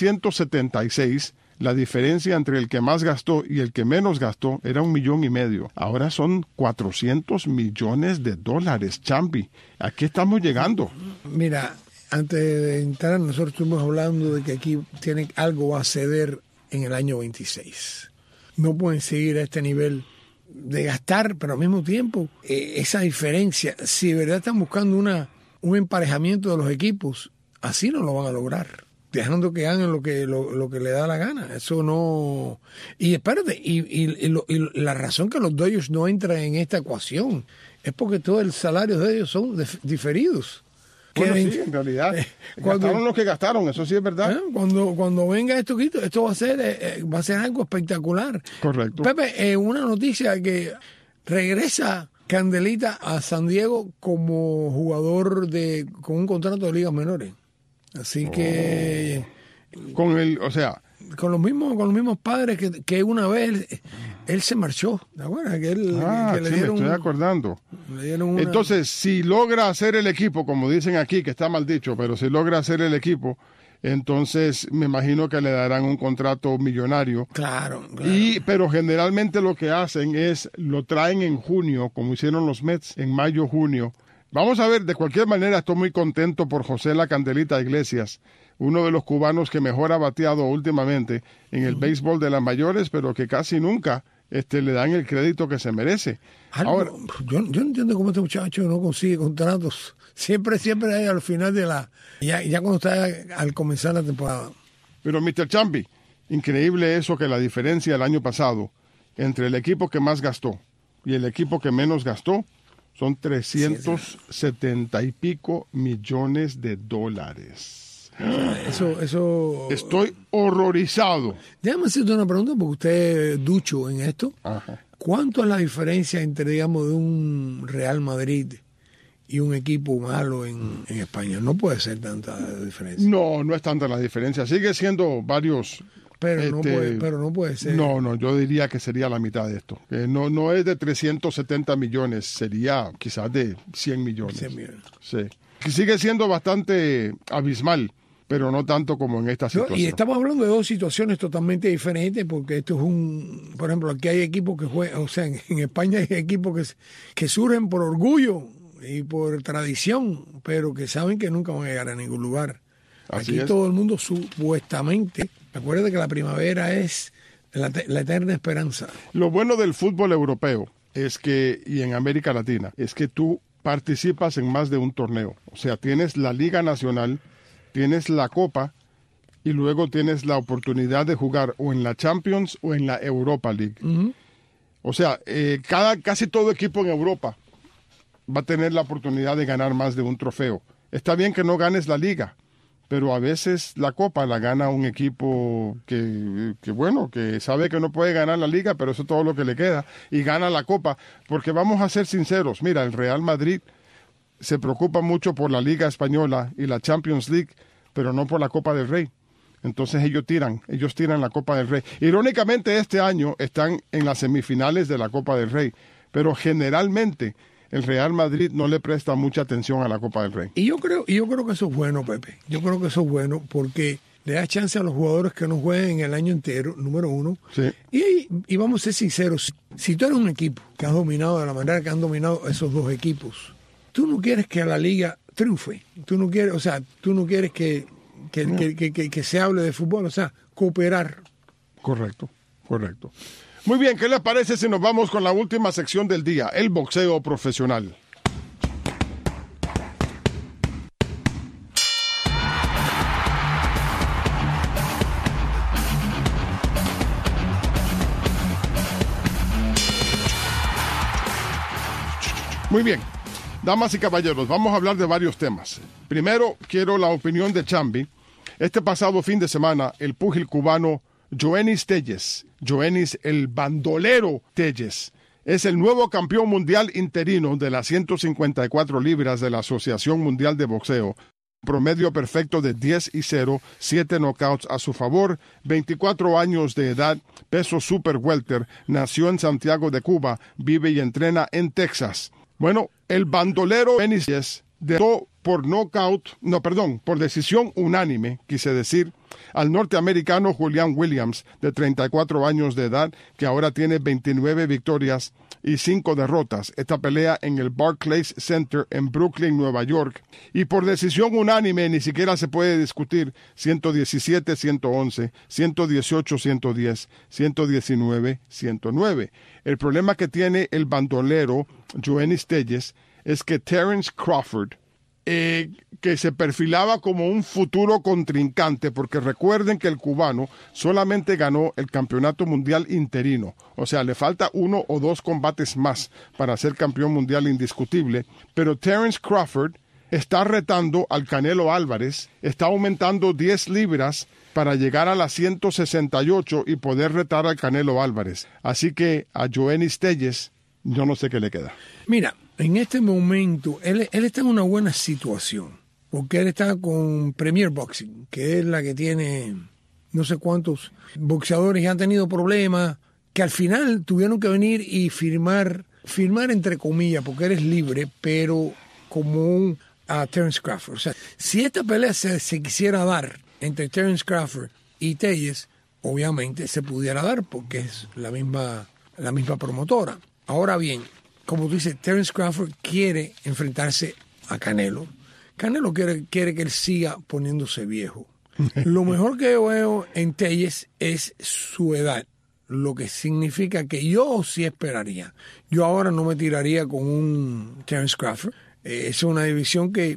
1976, la diferencia entre el que más gastó y el que menos gastó era $1,5 millones. Ahora son $400 millones, Chambi. ¿A qué estamos llegando? Mira, antes de entrar, nosotros estuvimos hablando de que aquí algo va a ceder en el año 26. No pueden seguir a este nivel de gastar, pero al mismo tiempo, esa diferencia, si de verdad están buscando un emparejamiento de los equipos, así no lo van a lograr, dejando que hagan lo que le da la gana. Eso no. Y espérate, y la razón que los Dodgers no entran en esta ecuación es porque todo el salario de ellos son diferidos. Bueno, sí, en realidad. Gastaron lo que gastaron, eso sí es verdad. Cuando venga esto va a ser algo espectacular. Correcto. Pepe, una noticia que regresa Candelita a San Diego como jugador con un contrato de ligas menores. Así que con los mismos padres que una vez él se marchó, ¿te acuerdas? Que me estoy acordando. Entonces, si logra hacer el equipo, como dicen aquí, que está mal dicho, pero si logra hacer el equipo, Entonces, me imagino que le darán un contrato millonario. Claro. Pero generalmente lo que hacen es, lo traen en junio, como hicieron los Mets, en mayo, junio. Vamos a ver, de cualquier manera estoy muy contento por José La Candelita Iglesias, uno de los cubanos que mejor ha bateado últimamente en el béisbol de las mayores, pero que casi nunca le dan el crédito que se merece. Ahora, yo no entiendo cómo este muchacho no consigue contratos. Siempre hay al final de ya cuando está al comenzar la temporada. Pero Mr. Champi, increíble eso, que la diferencia el año pasado entre el equipo que más gastó y el equipo que menos gastó son 370 y pico millones de dólares. Eso. Estoy horrorizado. Déjame hacerte una pregunta, porque usted es ducho en esto. Ajá. ¿Cuánto es la diferencia entre, digamos, de un Real Madrid y un equipo malo en España? No puede ser tanta diferencia. No es tanta la diferencia. Sigue siendo varios. Pero no puede ser. No, yo diría que sería la mitad de esto. No es de 370 millones, sería quizás de 100 millones. 100 millones. Sí. Que sigue siendo bastante abismal, pero no tanto como en esta situación. Y estamos hablando de dos situaciones totalmente diferentes, porque esto es por ejemplo, aquí hay equipos que juegan, o sea, en España hay equipos que surgen por orgullo y por tradición, pero que saben que nunca van a llegar a ningún lugar. Así aquí es. todo el mundo supuestamente, recuerda que la primavera es la eterna esperanza. Lo bueno del fútbol europeo es que, y en América Latina, es que tú participas en más de un torneo. O sea, tienes la Liga Nacional, tienes la Copa y luego tienes la oportunidad de jugar o en la Champions o en la Europa League. Uh-huh. O sea, casi todo equipo en Europa va a tener la oportunidad de ganar más de un trofeo. Está bien que no ganes la Liga, pero a veces la Copa la gana un equipo que sabe que no puede ganar la Liga, pero eso es todo lo que le queda, y gana la Copa, porque vamos a ser sinceros, mira, el Real Madrid se preocupa mucho por la Liga Española y la Champions League, pero no por la Copa del Rey. Entonces ellos tiran la Copa del Rey. Irónicamente, este año están en las semifinales de la Copa del Rey, pero generalmente el Real Madrid no le presta mucha atención a la Copa del Rey. Y yo creo que eso es bueno, Pepe. Yo creo que eso es bueno porque le da chance a los jugadores que no jueguen el año entero, número uno. Sí. Y vamos a ser sinceros, si tú eres un equipo que has dominado de la manera que han dominado esos dos equipos, tú no quieres que la liga triunfe. Tú no quieres que se hable de fútbol, o sea, cooperar. Correcto. Muy bien, ¿qué les parece si nos vamos con la última sección del día, el boxeo profesional? Muy bien, damas y caballeros, vamos a hablar de varios temas. Primero, quiero la opinión de Chambi. Este pasado fin de semana, el púgil cubano Yoenis Telles, Yoenis el bandolero Telles, es el nuevo campeón mundial interino de las 154 libras de la Asociación Mundial de Boxeo. Promedio perfecto de 10-0, 7 knockouts a su favor, 24 años de edad, peso super welter, nació en Santiago de Cuba, vive y entrena en Texas. Bueno, el bandolero Yoenis Telles derrotó por decisión unánime, quise decir, al norteamericano Julian Williams, de 34 años de edad, que ahora tiene 29 victorias y 5 derrotas. Esta pelea en el Barclays Center en Brooklyn, Nueva York. Y por decisión unánime, ni siquiera se puede discutir, 117-111, 118-110, 119-109. El problema que tiene el bandolero Yoenis Telles es que Terence Crawford, que se perfilaba como un futuro contrincante, porque recuerden que el cubano solamente ganó el campeonato mundial interino, o sea, le falta 1 o 2 combates más para ser campeón mundial indiscutible, pero Terence Crawford está retando al Canelo Álvarez, está aumentando 10 libras para llegar a las 168 y poder retar al Canelo Álvarez. Así que a Yoenis Telles, yo no sé qué le queda. Mira, en este momento, él está en una buena situación, porque él está con Premier Boxing, que es la que tiene no sé cuántos boxeadores que han tenido problemas, que al final tuvieron que venir y firmar entre comillas, porque eres libre, pero como a Terence Crawford. O sea, si esta pelea se quisiera dar entre Terence Crawford y Telles, obviamente se pudiera dar porque es la misma promotora. Ahora bien, como tú dices, Terence Crawford quiere enfrentarse a Canelo. Canelo quiere que él siga poniéndose viejo. Lo mejor que yo veo en Telles es su edad, lo que significa que yo sí esperaría. Yo ahora no me tiraría con un Terence Crawford. Es una división que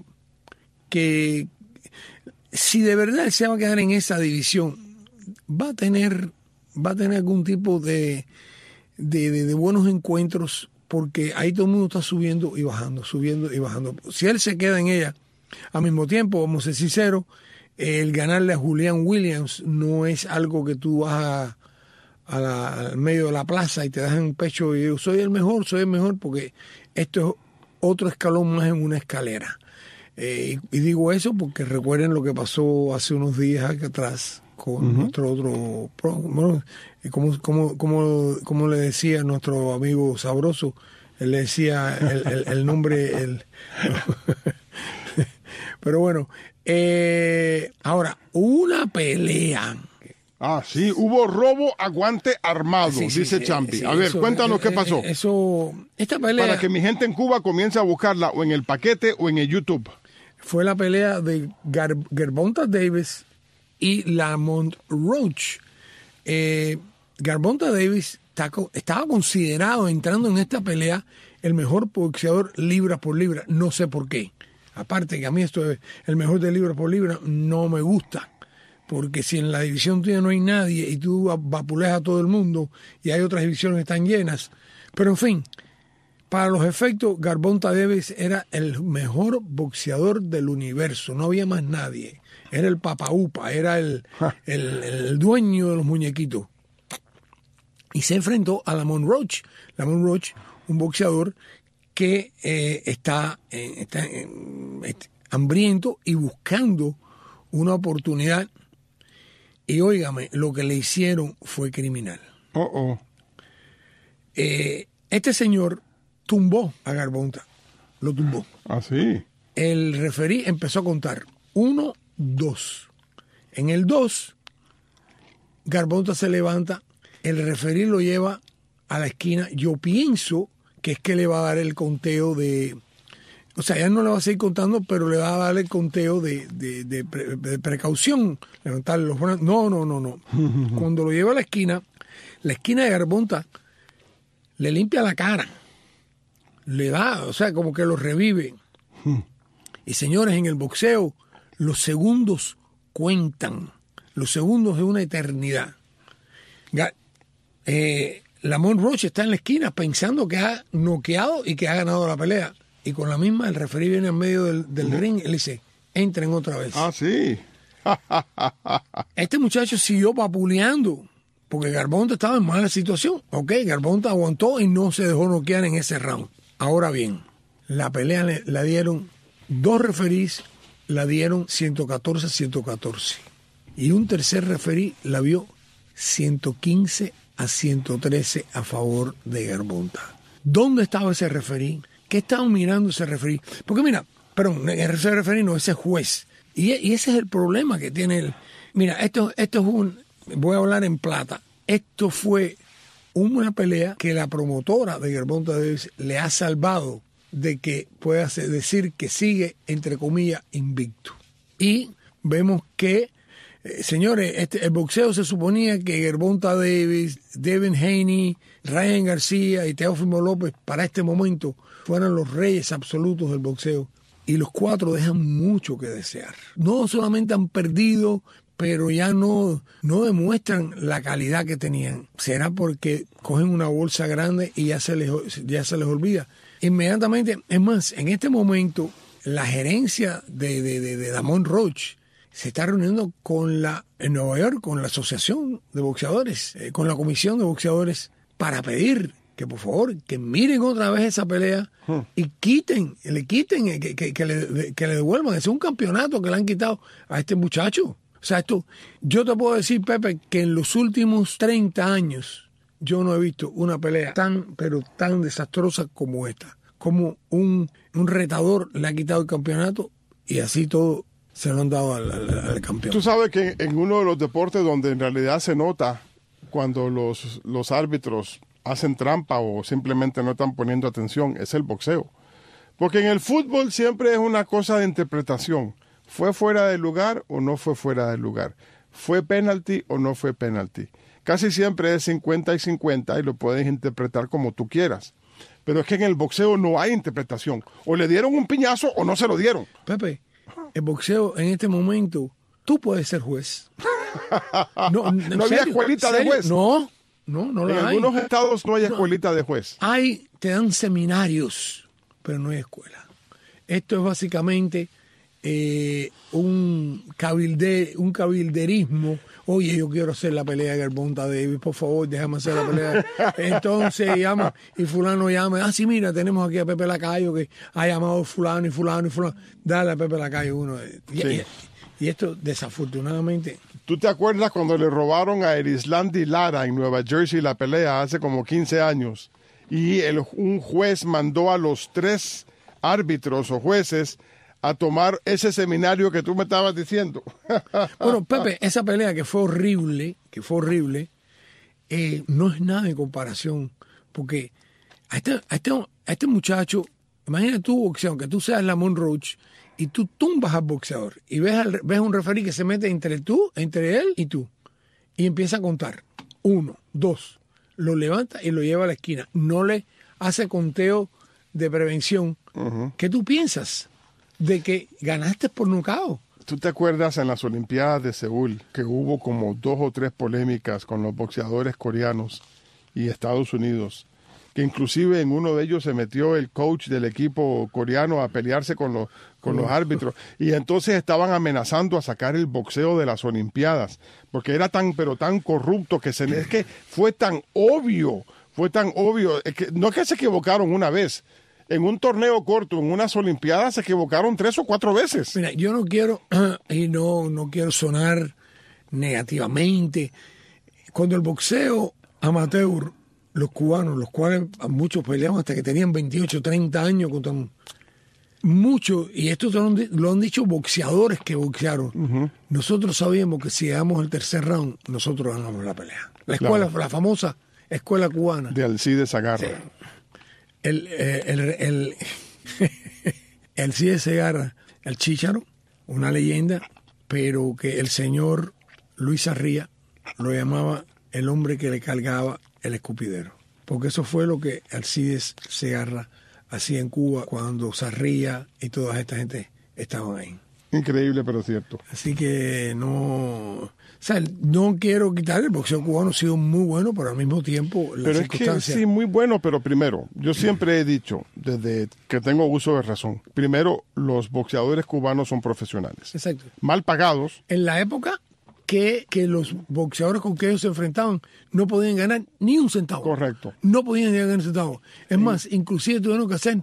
si de verdad él se va a quedar en esa división, va a tener algún tipo de buenos encuentros, porque ahí todo el mundo está subiendo y bajando. Si él se queda en ella, al mismo tiempo, vamos a ser sinceros, el ganarle a Julian Williams no es algo que tú vas al medio de la plaza y te das en un pecho y digo, soy el mejor, porque esto es otro escalón más en una escalera. Y digo eso porque recuerden lo que pasó hace unos días atrás con nuestro otro, bueno, como le decía nuestro amigo Sabroso, él le decía el nombre, pero bueno, ahora, una pelea. Ah, sí, hubo robo a guante armado, Sí, dice Champi. A ver, eso, cuéntanos qué pasó. Esta pelea Para que mi gente en Cuba comience a buscarla o en el paquete o en el YouTube. fue la pelea de Gervonta Davis y Lamont Roach. Gervonta Davis estaba considerado, entrando en esta pelea, el mejor boxeador libra por libra. No sé por qué. Aparte que a mí esto es el mejor de libra por libra, no me gusta. Porque si en la división tuya no hay nadie y tú vapuleas a todo el mundo y hay otras divisiones que están llenas. Pero en fin, para los efectos, Gervonta Davis era el mejor boxeador del universo. No había más nadie. Era el papaupa, era el dueño de los muñequitos. Y se enfrentó a Lamont Roach. Lamont Roach, un boxeador que está hambriento y buscando una oportunidad. Y óigame, lo que le hicieron fue criminal. Este señor tumbó a Gervonta. Lo tumbó. Ah, sí. El referí empezó a contar 1, 2. En el 2, Gervonta se levanta, el referí lo lleva a la esquina. Yo pienso que es que le va a dar el conteo de... O sea, ya no le va a seguir contando, pero le va a dar el conteo de precaución. Levantarle los brazos. No. Cuando lo lleva a la esquina de Gervonta le limpia la cara. Le da, o sea, como que lo revive. Y señores, en el boxeo, los segundos cuentan. Los segundos de una eternidad. Lamont Roach está en la esquina pensando que ha noqueado y que ha ganado la pelea. Y con la misma, el referí viene en medio del ring y le dice, entren otra vez. Ah, sí. Este muchacho siguió papuleando porque Gervonta estaba en mala situación. Ok, Gervonta aguantó y no se dejó noquear en ese round. Ahora bien, la pelea la dieron 2 referís, la dieron 114-114. Y un tercer referí la vio 115-113 a favor de Gervonta. ¿Dónde estaba ese referí? ¿Qué estaban mirando ese referí? Porque mira, perdón, ese referí no, ese juez. Y ese es el problema que tiene él. Mira, esto es voy a hablar en plata. Esto fue una pelea que la promotora de Gervonta Davis le ha salvado de que pueda decir que sigue, entre comillas, invicto. Y vemos que, señores, el boxeo se suponía que Gervonta Davis, Devin Haney, Ryan García y Teófimo López para este momento fueran los reyes absolutos del boxeo. Y los 4 dejan mucho que desear. No solamente han perdido, pero ya no demuestran la calidad que tenían. Será porque cogen una bolsa grande y ya se les olvida. Inmediatamente, es más, en este momento, la gerencia de Lamont Roach se está reuniendo en Nueva York con la Asociación de Boxeadores, con la Comisión de Boxeadores, para pedir que por favor, que miren otra vez esa pelea y que le devuelvan. Ese es un campeonato que le han quitado a este muchacho. O sea, yo te puedo decir, Pepe, que en los últimos 30 años yo no he visto una pelea pero tan desastrosa como esta. Como un retador le ha quitado el campeonato y así todo se lo han dado al campeón. Tú sabes que en uno de los deportes donde en realidad se nota cuando los árbitros hacen trampa o simplemente no están poniendo atención es el boxeo. Porque en el fútbol siempre es una cosa de interpretación. ¿Fue fuera del lugar o no fue fuera del lugar? ¿Fue penalti o no fue penalti? Casi siempre es 50 y 50 y lo puedes interpretar como tú quieras. Pero es que en el boxeo no hay interpretación. O le dieron un piñazo o no se lo dieron. Pepe, el boxeo en este momento, tú puedes ser juez. No había escuelita de juez. No En la hay. algunos estados no hay escuelita de juez. Te dan seminarios, pero no hay escuela. Esto es básicamente un cabilderismo. Oye, yo quiero hacer la pelea de Gervonta Davis, por favor, déjame hacer la pelea. Entonces llama, y fulano llama, sí, mira, tenemos aquí a Pepe Lacayo que ha llamado fulano y fulano y fulano. Dale a Pepe Lacayo uno. Sí. Y esto, desafortunadamente... ¿Tú te acuerdas cuando le robaron a Erislandy Lara en Nueva Jersey la pelea hace como 15 años? Y un juez mandó a los 3 árbitros o jueces a tomar ese seminario que tú me estabas diciendo. Bueno, Pepe, esa pelea que fue horrible, no es nada de comparación, porque a este muchacho, imagínate tú boxeo, aunque tú seas Lamont Roach, y tú tumbas al boxeador, y ves un referee que se mete entre él y tú, y empieza a contar, 1, 2, lo levanta y lo lleva a la esquina, no le hace conteo de prevención. ¿Qué tú piensas? De que ganaste por nocaut. ¿Tú te acuerdas en las Olimpiadas de Seúl que hubo como 2 o 3 polémicas con los boxeadores coreanos y Estados Unidos? Que inclusive en uno de ellos se metió el coach del equipo coreano a pelearse con los árbitros. Y entonces estaban amenazando a sacar el boxeo de las Olimpiadas. Porque era tan corrupto es que fue tan obvio. No es que se equivocaron una vez. En un torneo corto, en unas Olimpiadas, se equivocaron 3 o 4 veces. Mira, yo no quiero, y no quiero sonar negativamente. Cuando el boxeo amateur, los cubanos, los cuales muchos peleaban hasta que tenían 28, 30 años, contra muchos, y esto lo han dicho boxeadores que boxearon. Nosotros sabíamos que si llegamos al tercer round, nosotros ganamos la pelea. La escuela, la famosa escuela cubana. De Alcides Segarra. Sí. El Cide Segarra, el Chícharo, una leyenda, pero que el señor Luis Sarría lo llamaba el hombre que le cargaba el escupidero. Porque eso fue lo que Alcides Segarra hacía en Cuba cuando Sarría y toda esta gente estaban ahí. Increíble, pero cierto. Así que no quiero quitar, el boxeo cubano ha sido muy bueno, pero al mismo tiempo Pero es que sí, muy bueno, pero primero, yo siempre he dicho, desde que tengo uso de razón, primero, los boxeadores cubanos son profesionales. Exacto. Mal pagados. En la época que los boxeadores con que ellos se enfrentaban no podían ganar ni un centavo. Correcto. No podían ganar un centavo. Es más, inclusive tuvieron que hacer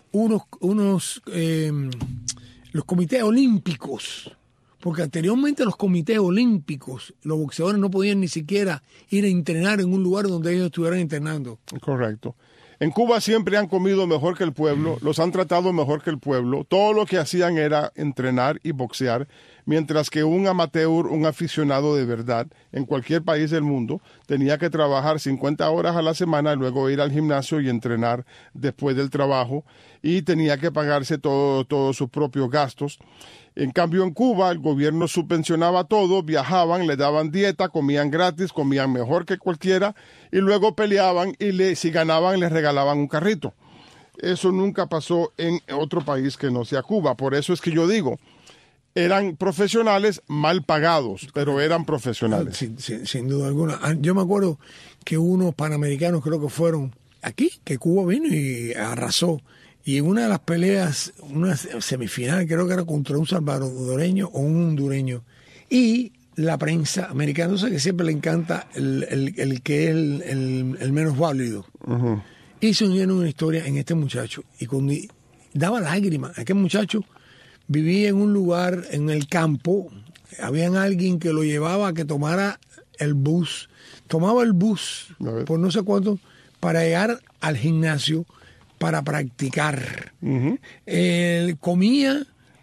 los comités olímpicos, porque anteriormente los comités olímpicos, los boxeadores no podían ni siquiera ir a entrenar en un lugar donde ellos estuvieran entrenando. Correcto. En Cuba siempre han comido mejor que el pueblo, los han tratado mejor que el pueblo. Todo lo que hacían era entrenar y boxear, mientras que un amateur, un aficionado de verdad, en cualquier país del mundo, tenía que trabajar 50 horas a la semana, luego ir al gimnasio y entrenar después del trabajo, y tenía que pagarse todos sus propios gastos. En cambio, en Cuba, el gobierno subvencionaba todo, viajaban, le daban dieta, comían gratis, comían mejor que cualquiera, y luego peleaban y si ganaban les regalaban un carrito. Eso nunca pasó en otro país que no sea Cuba. Por eso es que yo digo, eran profesionales mal pagados, pero eran profesionales. Sin duda alguna. Yo me acuerdo que unos panamericanos creo que fueron aquí, que Cuba vino y arrasó. Y en una de las peleas, una semifinal, creo que era contra un salvadoreño o un hondureño. Y la prensa americana, no sé, que siempre le encanta el que es el menos válido. Uh-huh. Hizo una historia en este muchacho. Y cuando daba lágrimas, aquel muchacho vivía en un lugar, en el campo. Habían alguien que lo llevaba a que tomara el bus. Tomaba el bus por no sé cuánto para llegar al gimnasio para practicar. Uh-huh. Él comía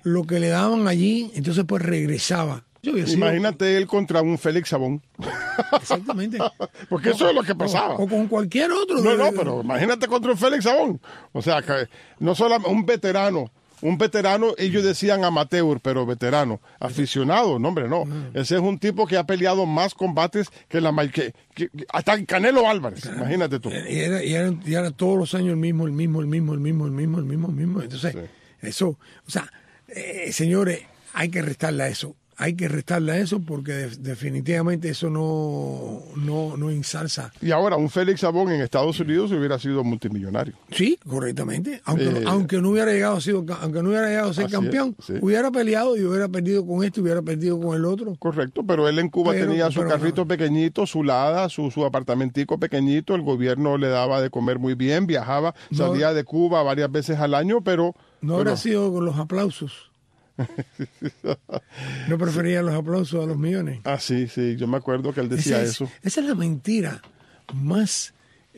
lo que le daban allí, entonces pues regresaba. Yo había sido- Imagínate él contra un Félix Sabón. Exactamente. Porque eso es lo que pasaba. O con cualquier otro. No, pero imagínate contra un Félix Sabón. O sea, que no solo un veterano, ellos decían amateur, pero veterano, aficionado, no hombre, no. Ese es un tipo que ha peleado más combates que hasta Canelo Álvarez, imagínate tú. Y era todos los años el mismo. Entonces, eso, o sea, señores, hay que restarle a eso. Hay que restarle a eso porque definitivamente eso no ensalza. Y ahora, un Félix Sabón en Estados Unidos hubiera sido multimillonario. Sí, correctamente. Aunque no hubiera llegado a ser campeón, es, sí. hubiera peleado y hubiera perdido con esto, hubiera perdido con el otro. Correcto, pero él en Cuba tenía su carrito pequeñito, su lada, su apartamentico pequeñito, el gobierno le daba de comer muy bien, viajaba, salía de Cuba varias veces al año, pero... No habrá sido con los aplausos. No prefería los aplausos a los millones. Ah, sí, yo me acuerdo que él decía eso. Esa es la mentira más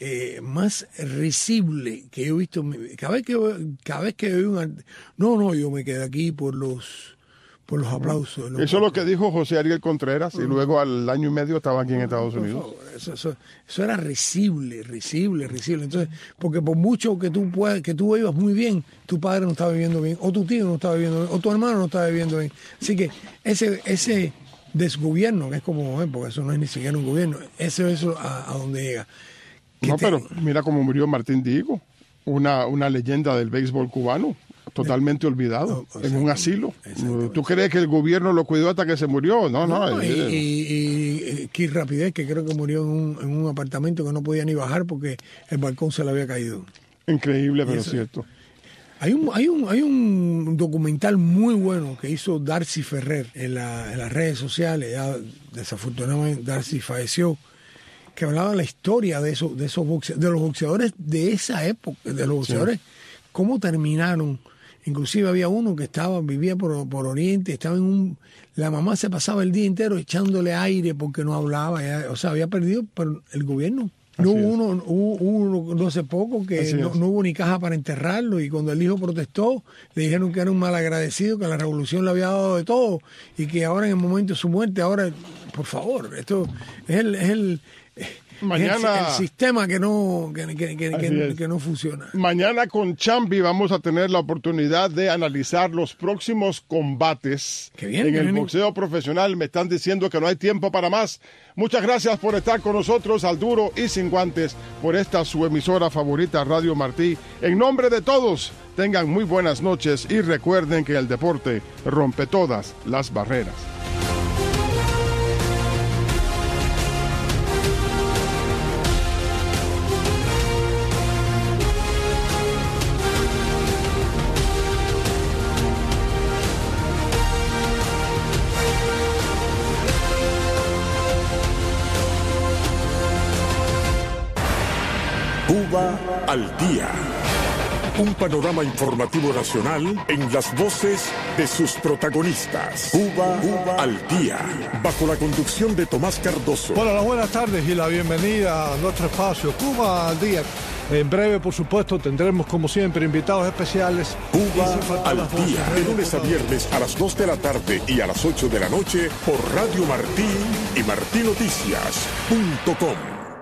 risible que yo he visto. Cada vez que veo yo me quedé aquí por los aplausos. Eso es lo que dijo José Ariel Contreras y luego al año y medio estaba aquí en Estados Unidos. Por favor, eso era risible. Entonces, porque por mucho que tú vivas muy bien, tu padre no estaba viviendo bien, o tu tío no estaba viviendo bien, o tu hermano no estaba viviendo bien. Así que ese desgobierno, que es como, porque eso no es ni siquiera un gobierno, eso a donde llega. Pero mira cómo murió Martín Diego, una leyenda del béisbol cubano. Totalmente olvidado, en un asilo. ¿Tú crees que el gobierno lo cuidó hasta que se murió? No. Y Keith Rapidez, que creo que murió en un apartamento que no podía ni bajar porque el balcón se le había caído. Increíble, pero cierto. Hay un documental muy bueno que hizo Darcy Ferrer en las redes sociales. Ya, desafortunadamente Darcy falleció, que hablaba de la historia de los boxeadores de esa época, de los boxeadores, cómo terminaron. Inclusive había uno que vivía por Oriente, la mamá se pasaba el día entero echándole aire porque no hablaba, había perdido por el gobierno. Hubo uno no hace poco que no hubo ni caja para enterrarlo, y cuando el hijo protestó le dijeron que era un malagradecido, que la revolución le había dado de todo y que ahora en el momento de su muerte, por favor, esto es el sistema que no funciona. Mañana con Chambi vamos a tener la oportunidad de analizar los próximos combates en el boxeo profesional. Me están diciendo que no hay tiempo para más. Muchas gracias por estar con nosotros al Duro y Sin Guantes por esta su emisora favorita, Radio Martí. En nombre de todos, tengan muy buenas noches y recuerden que el deporte rompe todas las barreras. Cuba al día. Un panorama informativo nacional en las voces de sus protagonistas. Cuba al día. Bajo la conducción de Tomás Cardoso. Bueno, las buenas tardes y la bienvenida a nuestro espacio Cuba al día. En breve, por supuesto, tendremos como siempre invitados especiales. Cuba al día. De lunes a viernes a las 2 de la tarde y a las 8 de la noche por Radio Martí y martinoticias.com.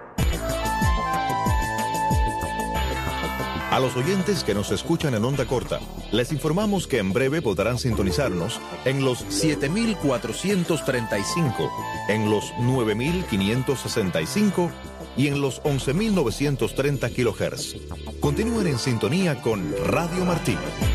A los oyentes que nos escuchan en onda corta, les informamos que en breve podrán sintonizarnos en los 7.435, en los 9.565 y en los 11.930 kHz. Continúen en sintonía con Radio Martí.